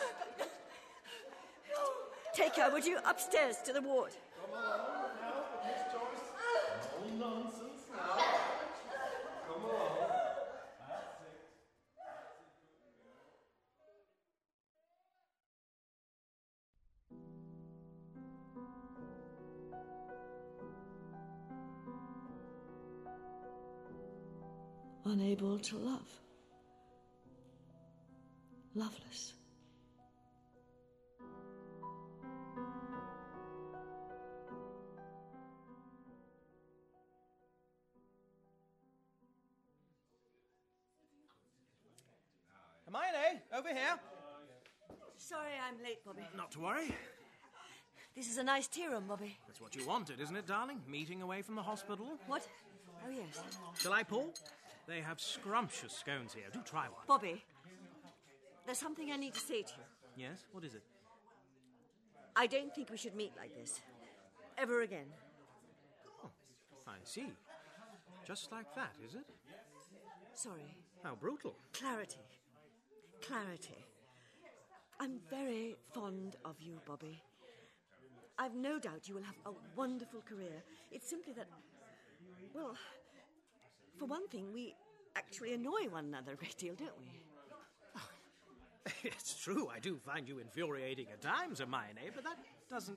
Speaker 6: Take her, would you, upstairs to the ward?
Speaker 5: Come along now, Miss Joyce. No nonsense now. Come on. That's it.
Speaker 6: Unable to love. Loveless.
Speaker 4: Hermione, over here.
Speaker 6: Sorry I'm late, Bobby.
Speaker 4: Not to worry.
Speaker 6: This is a nice tea room, Bobby.
Speaker 4: That's what you wanted, isn't it, darling? Meeting away from the hospital.
Speaker 6: What? Oh, yes.
Speaker 4: Shall I, Paul? They have scrumptious scones here. Do try one.
Speaker 6: Bobby, there's something I need to say to you.
Speaker 4: Yes? What is it?
Speaker 6: I don't think we should meet like this. Ever again.
Speaker 4: Oh, I see. Just like that, is it?
Speaker 6: Sorry.
Speaker 4: How brutal.
Speaker 6: Clarity. I'm very fond of you, Bobby. I've no doubt you will have a wonderful career. It's simply that, well, for one thing, we actually annoy one another a great deal, don't we?
Speaker 4: It's true, I do find you infuriating at times, Hermione, but that doesn't...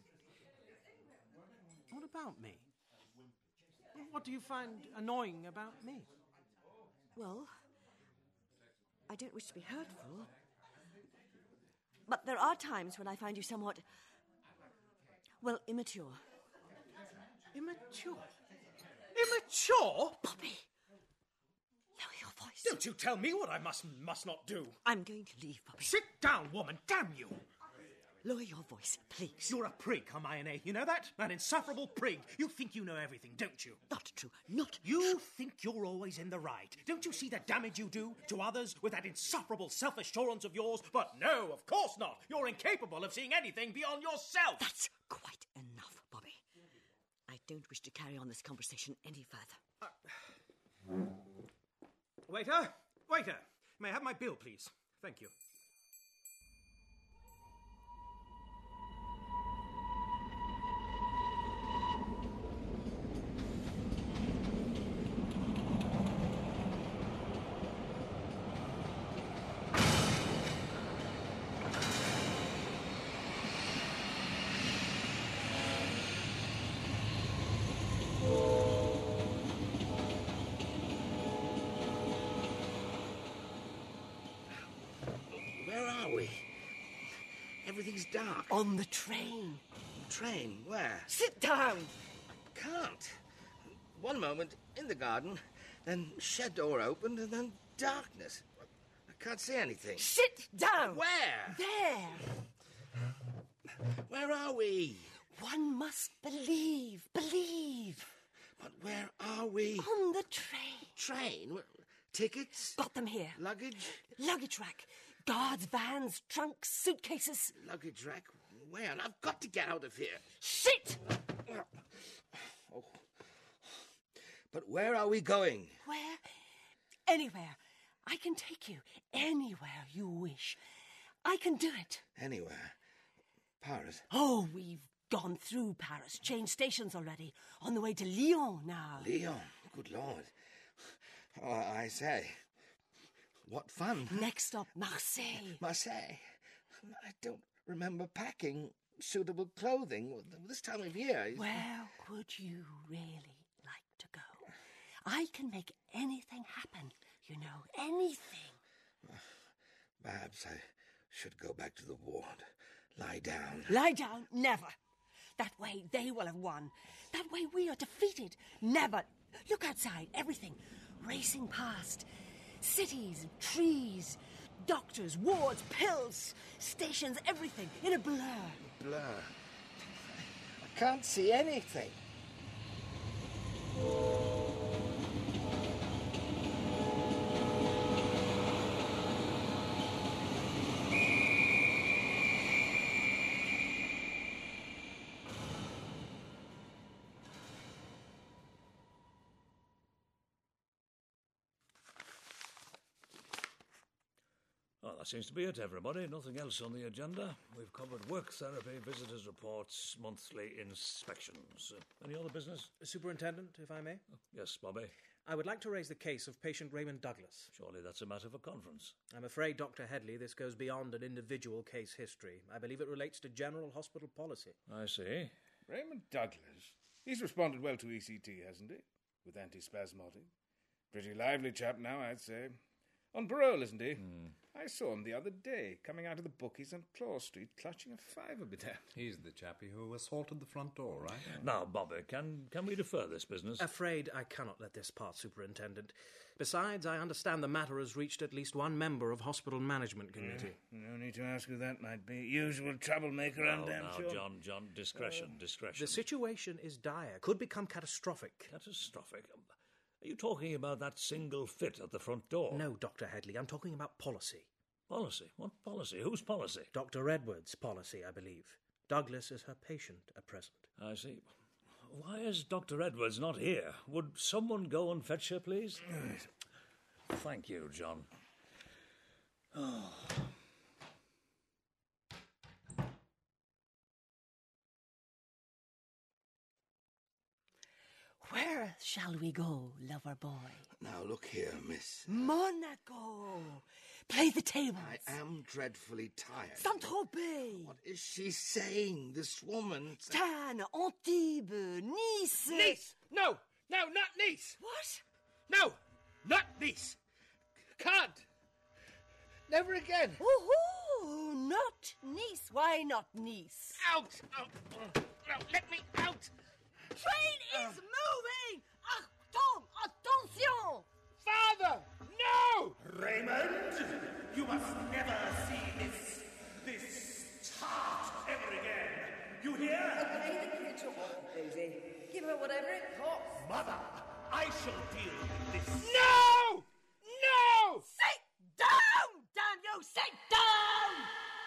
Speaker 4: What about me? What do you find annoying about me?
Speaker 6: Well, I don't wish to be hurtful, but there are times when I find you somewhat, well, immature.
Speaker 4: Immature? Immature?
Speaker 6: Bobby! Lower your voice.
Speaker 4: Don't you tell me what I must not do.
Speaker 6: I'm going to leave, Bobby.
Speaker 4: Sit down, woman, damn you!
Speaker 6: Lower your voice, please.
Speaker 4: You're a prig, Hermione. You know that? An insufferable prig. You think you know everything, don't you?
Speaker 6: Not true. Not
Speaker 4: You
Speaker 6: true.
Speaker 4: think you're always in the right. Don't you see the damage you do to others with that insufferable self-assurance of yours? But no, of course not. You're incapable of seeing anything beyond yourself.
Speaker 6: That's quite enough, Bobby. I don't wish to carry on this conversation any further.
Speaker 4: Waiter! Waiter! May I have my bill, please? Thank you.
Speaker 3: Everything's dark.
Speaker 9: On the train.
Speaker 3: Train? Where?
Speaker 9: Sit down.
Speaker 3: Can't. One moment in the garden, then shed door opened, and then darkness. I can't see anything.
Speaker 9: Sit down.
Speaker 3: Where?
Speaker 9: There.
Speaker 3: Where are we?
Speaker 9: One must believe. Believe.
Speaker 3: But where are we?
Speaker 9: On the train.
Speaker 3: Train? Tickets?
Speaker 9: Got them here.
Speaker 3: Luggage?
Speaker 9: Luggage rack. Guards, vans, trunks, suitcases.
Speaker 3: Luggage rack? Where? And I've got to get out of here.
Speaker 9: Sit!
Speaker 3: Oh. But where are we going?
Speaker 9: Where? Anywhere. I can take you anywhere you wish. I can do it.
Speaker 3: Anywhere? Paris?
Speaker 9: Oh, we've gone through Paris. Changed stations already. On the way to Lyon now.
Speaker 3: Lyon? Good Lord. Oh, I say... What fun.
Speaker 9: Next stop, Marseille.
Speaker 3: Marseille? I don't remember packing suitable clothing this time of year.
Speaker 9: Where would you really like to go? I can make anything happen, you know, anything.
Speaker 3: Perhaps I should go back to the ward. Lie down.
Speaker 9: Lie down? Never. That way they will have won. That way we are defeated. Never. Look outside. Everything racing past. Cities, trees, doctors, wards, pills, stations, everything in a blur.
Speaker 3: Blur? I can't see anything.
Speaker 10: Well, that seems to be it, everybody. Nothing else on the agenda. We've covered work therapy, visitors' reports, monthly inspections. Any other business?
Speaker 4: Superintendent, if I may?
Speaker 10: Yes, Bobby.
Speaker 4: I would like to raise the case of patient Raymond Douglas.
Speaker 10: Surely that's a matter for conference.
Speaker 4: I'm afraid, Dr. Headley, this goes beyond an individual case history. I believe it relates to general hospital policy.
Speaker 10: I see.
Speaker 5: Raymond Douglas. He's responded well to ECT, hasn't he? With antispasmodic. Pretty lively chap now, I'd say. On parole, isn't he? I saw him the other day, coming out of the bookies on Claw Street, clutching a fiver bidette.
Speaker 11: He's the chappie who assaulted the front door, right?
Speaker 10: Now, Bobby, can we defer this business?
Speaker 4: Afraid I cannot let this pass, Superintendent. Besides, I understand the matter has reached at least one member of Hospital Management Committee.
Speaker 5: No need to ask who that might be. Usual troublemaker, I'm damn sure.
Speaker 10: John, discretion.
Speaker 4: The situation is dire. Could become catastrophic.
Speaker 10: Catastrophic? Are you talking about that single fit at the front door?
Speaker 4: No, Dr. Headley, I'm talking about policy.
Speaker 10: Policy? What policy? Whose policy?
Speaker 4: Dr. Edwards' policy, I believe. Douglas is her patient at present.
Speaker 10: I see. Why is Dr. Edwards not here? Would someone go and fetch her, please? Thank you, John. Oh.
Speaker 9: Where shall we go, lover boy?
Speaker 3: Now, look here, miss.
Speaker 9: Monaco. Play the tables.
Speaker 3: I am dreadfully tired.
Speaker 9: Saint-Tropez.
Speaker 3: What is she saying, this woman?
Speaker 9: Cannes, Antibes, Nice.
Speaker 3: Nice! No, not Nice!
Speaker 9: What?
Speaker 3: No, not Nice! Can't! Never again!
Speaker 9: Woohoo! Not niece. Why not niece?
Speaker 3: Out! Out! No, let me out!
Speaker 9: Train is moving! Achtung! Attention!
Speaker 3: Father! No!
Speaker 5: Raymond, you must never see this tart ever again. You hear?
Speaker 8: Okay, then give it to her, Daisy. Give her whatever it costs.
Speaker 5: Mother, I shall deal with this.
Speaker 3: No! No!
Speaker 9: Sit down! Damn you, sit down!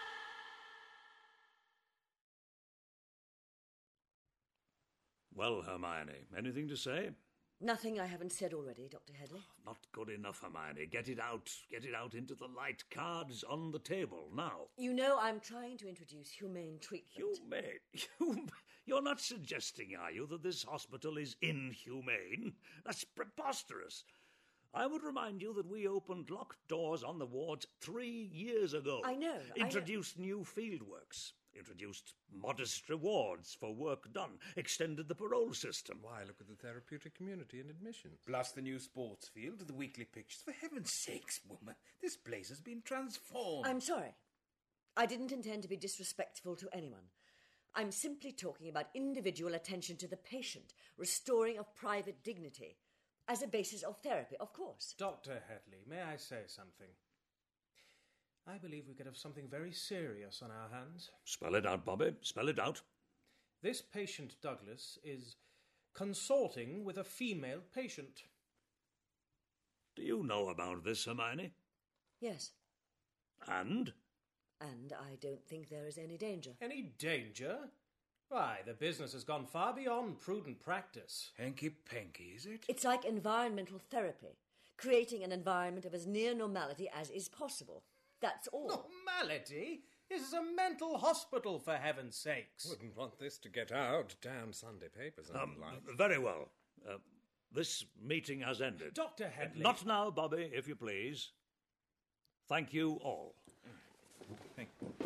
Speaker 10: Well, Hermione, anything to say?
Speaker 6: Nothing I haven't said already, Dr. Headley.
Speaker 10: Not good enough, Hermione. Get it out. Get it out into the light. Cards on the table, now.
Speaker 6: You know I'm trying to introduce humane treatment.
Speaker 10: Humane? You're not suggesting, are you, that this hospital is inhumane? That's preposterous. I would remind you that we opened locked doors on the wards 3 years ago.
Speaker 6: I know.
Speaker 10: Introduced new fieldworks. Introduced modest rewards for work done. Extended the parole system.
Speaker 11: Why, look at the therapeutic community and admissions.
Speaker 7: Plus the new sports field, the weekly pictures. For heaven's sakes, woman, this place has been transformed.
Speaker 6: I'm sorry. I didn't intend to be disrespectful to anyone. I'm simply talking about individual attention to the patient, restoring of private dignity, as a basis of therapy, of course.
Speaker 4: Dr. Headley, may I say something? I believe we could have something very serious on our hands.
Speaker 10: Spell it out, Bobby. Spell it out.
Speaker 4: This patient, Douglas, is consorting with a female patient.
Speaker 10: Do you know about this, Hermione?
Speaker 6: Yes.
Speaker 10: And?
Speaker 6: And I don't think there is any danger.
Speaker 4: Any danger? Why, the business has gone far beyond prudent practice.
Speaker 7: Hanky-panky, is it?
Speaker 6: It's like environmental therapy, creating an environment of as near normality as is possible. That's all.
Speaker 4: Normality? This is a mental hospital, for heaven's sakes.
Speaker 11: Wouldn't want this to get out. Damn Sunday papers and the like.
Speaker 10: Very well. This meeting has ended.
Speaker 4: Dr. Headley.
Speaker 10: Not now, Bobby, if you please. Thank you all.
Speaker 7: Thank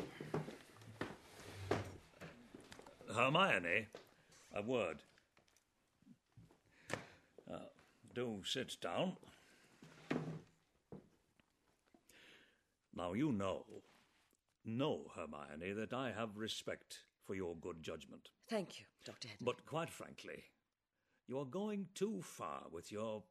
Speaker 10: Hermione, a word. Do sit down. Now, you know, Hermione, that I have respect for your good judgment.
Speaker 6: Thank you, Dr. Headley.
Speaker 10: But quite frankly, you are going too far with your,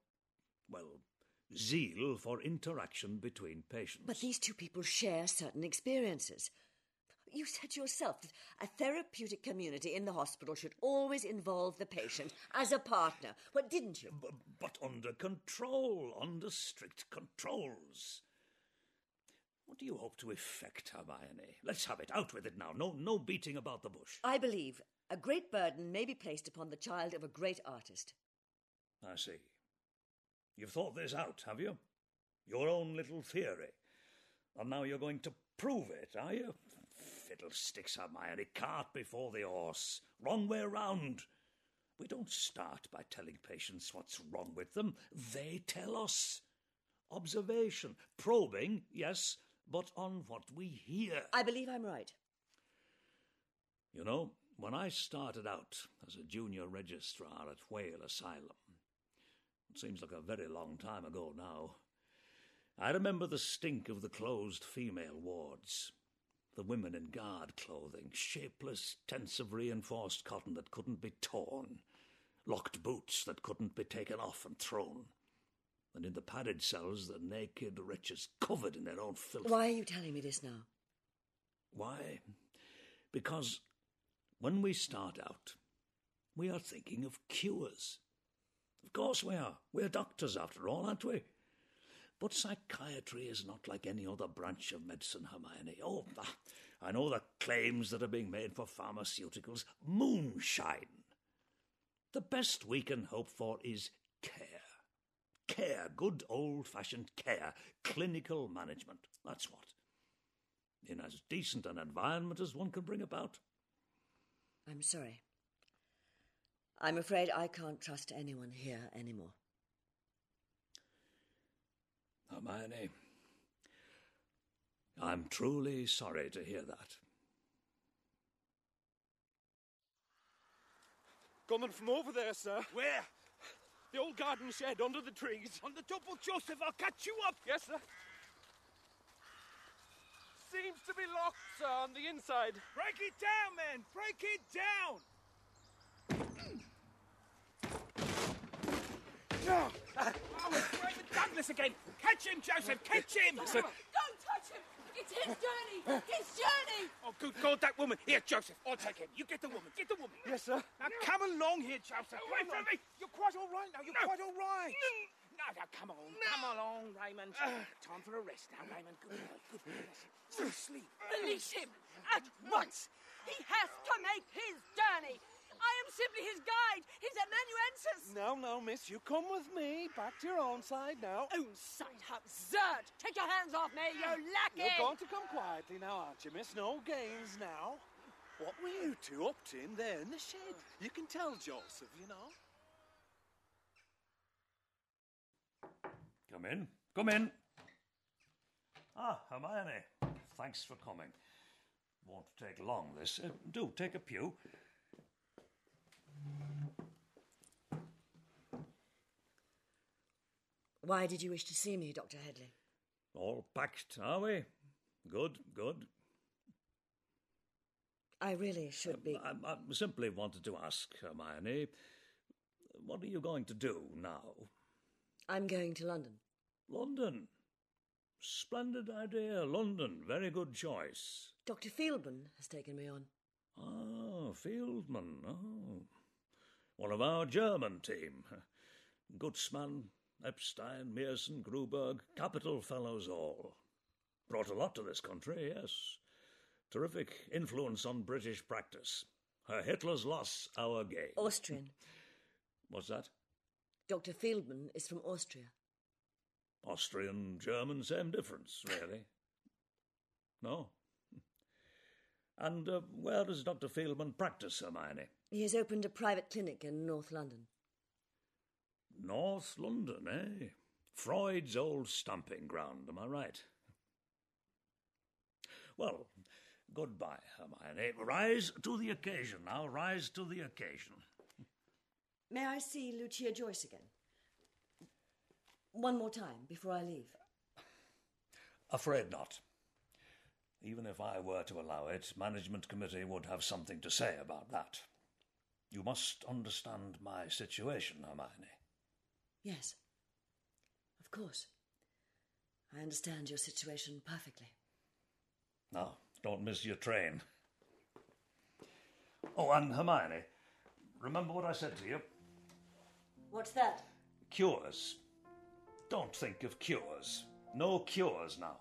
Speaker 10: zeal for interaction between patients.
Speaker 6: But these two people share certain experiences. You said yourself that a therapeutic community in the hospital should always involve the patient as a partner. Well, didn't you?
Speaker 10: But under control, under strict controls. What do you hope to effect, Hermione? Let's have it. Out with it now. No beating about the bush.
Speaker 6: I believe a great burden may be placed upon the child of a great artist.
Speaker 10: I see. You've thought this out, have you? Your own little theory. And now you're going to prove it, are you? Fiddlesticks, Hermione. Cart before the horse. Wrong way round. We don't start by telling patients what's wrong with them. They tell us. Observation. Probing, yes, but on what we hear.
Speaker 6: I believe I'm right.
Speaker 10: You know, when I started out as a junior registrar at Whale Asylum, it seems like a very long time ago now, I remember the stink of the closed female wards. The women in guard clothing, shapeless tents of reinforced cotton that couldn't be torn, locked boots that couldn't be taken off and thrown, and in the padded cells the naked wretches covered in their own filth.
Speaker 6: Why are you telling me this now?
Speaker 10: Why? Because when we start out, we are thinking of cures. Of course we are. We're doctors after all, aren't we? But psychiatry is not like any other branch of medicine, Hermione. Oh, I know the claims that are being made for pharmaceuticals. Moonshine. The best we can hope for is care. Care, good old-fashioned care. Clinical management, that's what. In as decent an environment as one can bring about.
Speaker 6: I'm sorry. I'm afraid I can't trust anyone here anymore.
Speaker 10: Hermione, I'm truly sorry to hear that.
Speaker 12: Coming from over there, sir.
Speaker 7: Where?
Speaker 12: The old garden shed under the trees.
Speaker 7: On the double, Joseph, I'll catch you up.
Speaker 12: Yes, sir. Seems to be locked, sir, on the inside.
Speaker 7: Break it down, men! Break it down! Oh, it's Raymond Douglas again! Catch him, Joseph! Catch him!
Speaker 12: Sir.
Speaker 2: Don't touch him! It's his journey! His journey!
Speaker 7: Oh, good God, that woman! Here, Joseph, I'll take him. You get the woman. Get the woman.
Speaker 12: Yes, sir.
Speaker 7: Now, come along here, Joseph. Wait for me. You're quite all right now. You're quite all right. No, come on. Come along, Raymond. Time for a rest now, Raymond. Good boy. Good boy. Sleep.
Speaker 2: Release him at once! He has to make his journey! I am simply his guide, his amanuensis!
Speaker 12: No, miss, you come with me. Back to your own side now.
Speaker 2: Own side? How absurd! Take your hands off me, you lackey!
Speaker 12: You're going to come quietly now, aren't you, miss? No games now. What were you two up to in there in the shed? You can tell Joseph, you know.
Speaker 10: Come in. Come in. Ah, Hermione. Thanks for coming. Won't take long, this. Do take a pew.
Speaker 6: Why did you wish to see me, Dr. Headley?
Speaker 10: All packed, are we? Good, good.
Speaker 6: I really should be...
Speaker 10: I simply wanted to ask, Hermione, what are you going to do now?
Speaker 6: I'm going to London.
Speaker 10: London? Splendid idea. London. Very good choice.
Speaker 6: Dr. Fieldman has taken me on.
Speaker 10: Ah, Fieldman. Oh. One of our German team. Gutzmann, Epstein, Meersen, Gruberg, capital fellows all. Brought a lot to this country, yes. Terrific influence on British practice. Hitler's loss, our gain.
Speaker 6: Austrian.
Speaker 10: What's that?
Speaker 6: Dr. Fieldman is from Austria.
Speaker 10: Austrian, German, same difference, really. No? And where does Dr. Fieldman practice, Hermione?
Speaker 6: He has opened a private clinic in North London.
Speaker 10: North London, eh? Freud's old stamping ground, am I right? Well, goodbye, Hermione. Rise to the occasion now, rise to the occasion.
Speaker 6: May I see Lucia Joyce again? One more time, before I leave.
Speaker 10: Afraid not. Even if I were to allow it, management committee would have something to say about that. You must understand my situation, Hermione.
Speaker 6: Yes, of course. I understand your situation perfectly.
Speaker 10: Now, don't miss your train. Oh, and Hermione, remember what I said to you?
Speaker 6: What's that?
Speaker 10: Cures. Don't think of cures. No cures now.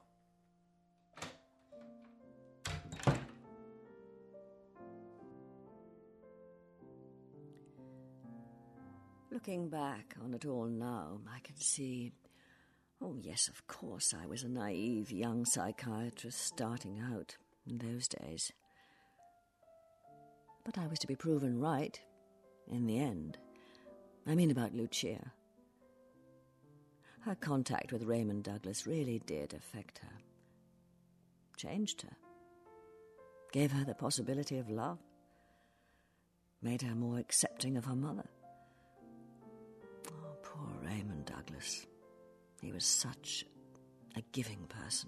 Speaker 6: Looking back on it all now, I can see... Oh, yes, of course, I was a naive young psychiatrist starting out in those days. But I was to be proven right, in the end. I mean about Lucia. Her contact with Raymond Douglas really did affect her. Changed her. Gave her the possibility of love. Made her more accepting of her mother. Oh, poor Raymond Douglas. He was such a giving person.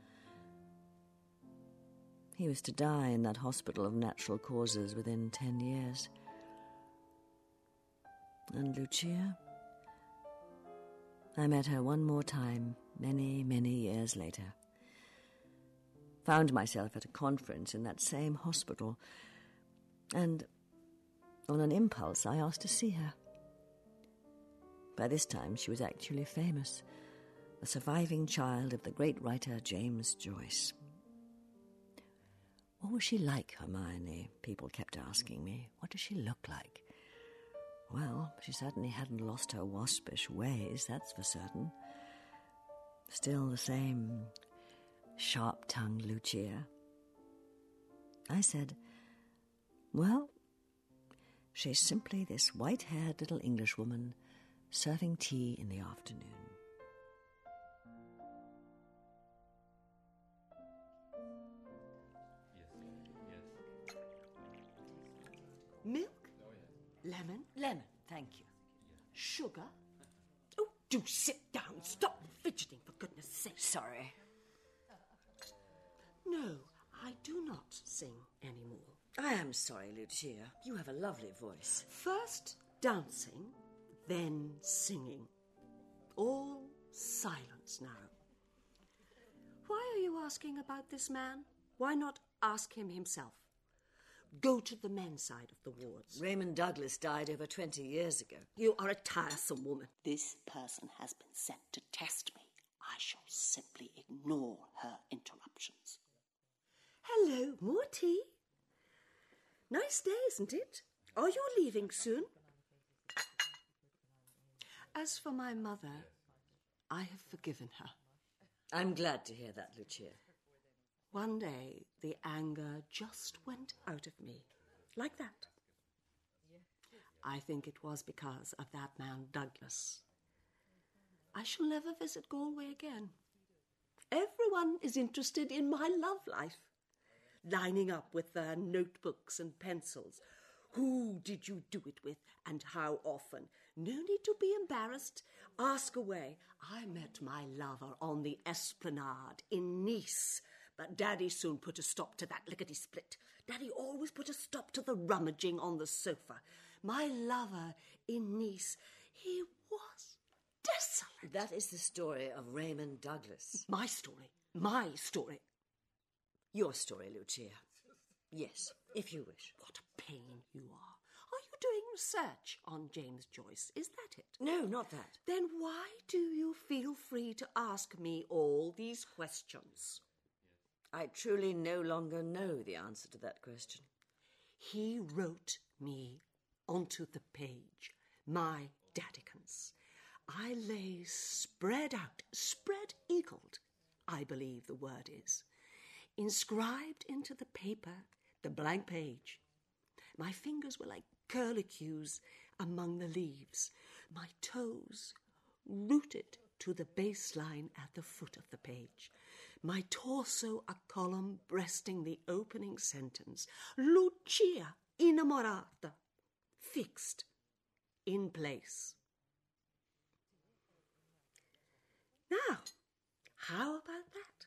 Speaker 6: He was to die in that hospital of natural causes within 10 years. And Lucia? I met her one more time, many, many years later. Found myself at a conference in that same hospital, and on an impulse I asked to see her. By this time she was actually famous, the surviving child of the great writer James Joyce. What was she like, Hermione? People kept asking me. What does she look like? Well, she certainly hadn't lost her waspish ways, that's for certain. Still the same sharp-tongued Lucia. I said, well, she's simply this white-haired little Englishwoman serving tea in the afternoon.
Speaker 9: Milk? Lemon?
Speaker 6: Lemon, thank you.
Speaker 9: Sugar? Oh, do sit down. Stop fidgeting, for goodness sake.
Speaker 6: Sorry.
Speaker 9: No, I do not sing anymore.
Speaker 6: I am sorry, Lucia. You have a lovely voice.
Speaker 9: First dancing, then singing. All silence now. Why are you asking about this man? Why not ask him himself? Go to the men's side of the wards.
Speaker 6: Raymond Douglas died over 20 years ago.
Speaker 9: You are a tiresome woman. This person has been sent to test me. I shall simply ignore her interruptions. Hello, more tea? Nice day, isn't it? Are you leaving soon? As for my mother, I have forgiven her.
Speaker 6: I'm glad to hear that, Lucia.
Speaker 9: One day, the anger just went out of me, like that. I think it was because of that man Douglas. I shall never visit Galway again. Everyone is interested in my love life, lining up with their notebooks and pencils. Who did you do it with and how often? No need to be embarrassed. Ask away. I met my lover on the Esplanade in Nice, but Daddy soon put a stop to that lickety-split. Daddy always put a stop to the rummaging on the sofa. My lover in Nice, he was desolate.
Speaker 6: That is the story of Raymond Douglas.
Speaker 9: My story. My story.
Speaker 6: Your story, Lucia. Yes, if you wish.
Speaker 9: What a pain you are. Are you doing research on James Joyce? Is that it?
Speaker 6: No, not that.
Speaker 9: Then why do you feel free to ask me all these questions?
Speaker 6: I truly no longer know the answer to that question.
Speaker 9: He wrote me onto the page, my Daddykins. I lay spread out, spread-eagled, I believe the word is, inscribed into the paper, the blank page. My fingers were like curlicues among the leaves, my toes rooted to the baseline at the foot of the page, my torso a column breasting the opening sentence, Lucia innamorata, fixed, in place. Now, how about that?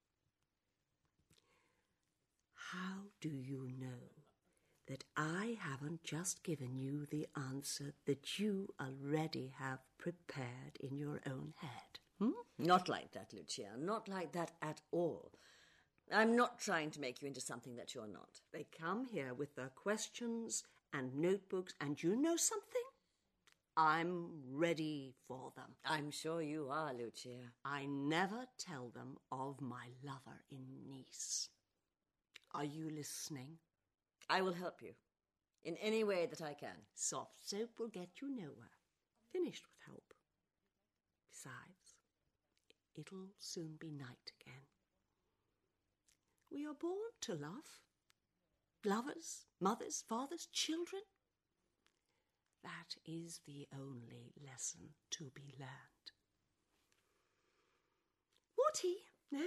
Speaker 9: How do you know that I haven't just given you the answer that you already have prepared in your own head?
Speaker 6: Not like that, Lucia. Not like that at all. I'm not trying to make you into something that you're not.
Speaker 9: They come here with their questions and notebooks, and you know something? I'm ready for them.
Speaker 6: I'm sure you are, Lucia.
Speaker 9: I never tell them of my lover in Nice. Are you listening?
Speaker 6: I will help you in any way that I can.
Speaker 9: Soft soap will get you nowhere. Finished with help. Besides, it'll soon be night again. We are born to love. Lovers, mothers, fathers, children. That is the only lesson to be learned. More tea? No?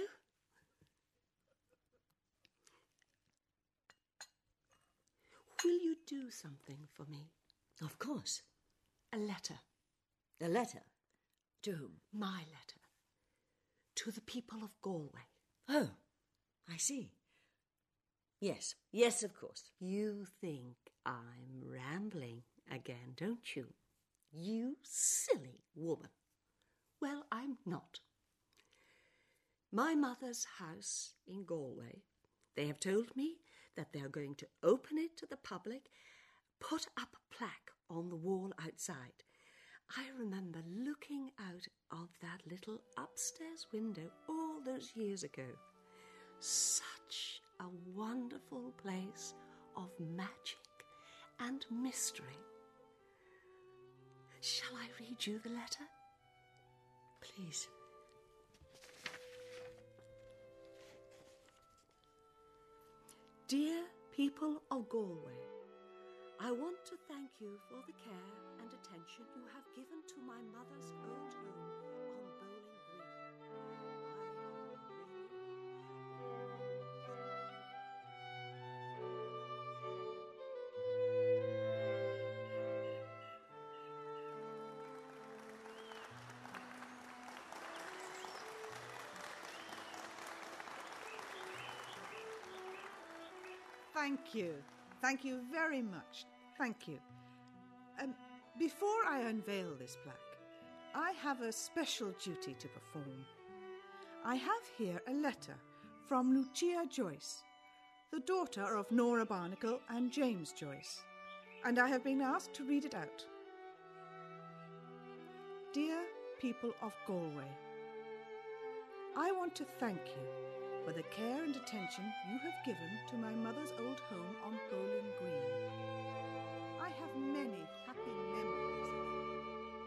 Speaker 9: Will you do something for me?
Speaker 6: Of course.
Speaker 9: A letter.
Speaker 6: A letter? To whom?
Speaker 9: My letter. To the people of Galway.
Speaker 6: Oh, I see. Yes, yes, of course.
Speaker 9: You think I'm rambling again, don't you? You silly woman. Well, I'm not. My mother's house in Galway, they have told me that they are going to open it to the public, put up a plaque on the wall outside. I remember looking out of that little upstairs window all those years ago. Such a wonderful place of magic and mystery. Shall I read you the letter?
Speaker 6: Please.
Speaker 9: Dear people of Galway, I want to thank you for the care and attention you have given to my mother's old home on Bowling Green.
Speaker 13: Thank you. Thank you very much. Thank you. Before I unveil this plaque, I have a special duty to perform. I have here a letter from Lucia Joyce, the daughter of Nora Barnacle and James Joyce, and I have been asked to read it out. Dear people of Galway, I want to thank you for the care and attention you have given to my mother's old home on Bowling Green. I have many happy memories of it.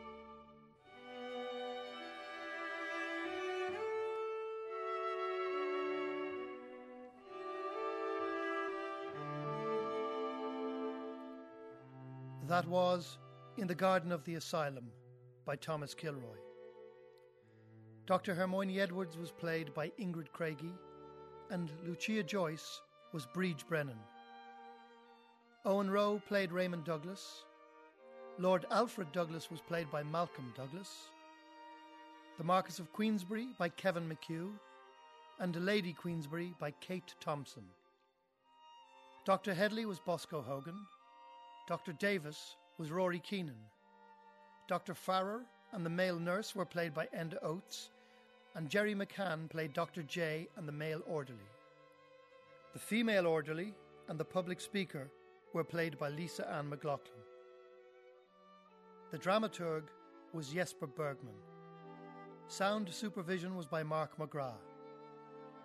Speaker 1: That was In the Garden of the Asylum by Thomas Kilroy. Dr. Hermione Edwards was played by Ingrid Craigie, and Lucia Joyce was Breege Brennan. Owen Rowe played Raymond Douglas. Lord Alfred Douglas was played by Malcolm Douglas. The Marquess of Queensberry by Kevin McHugh, and Lady Queensberry by Kate Thompson. Dr. Headley was Bosco Hogan. Dr. Davis was Rory Keenan. Dr. Farrer and the male nurse were played by Enda Oates, and Jerry McCann played Dr. J and the male orderly. The female orderly and the public speaker were played by Lisa Ann McLaughlin. The dramaturg was Jesper Bergman. Sound supervision was by Mark McGrath.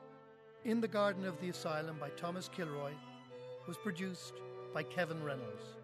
Speaker 1: In the Garden of the Asylum by Thomas Kilroy was produced by Kevin Reynolds.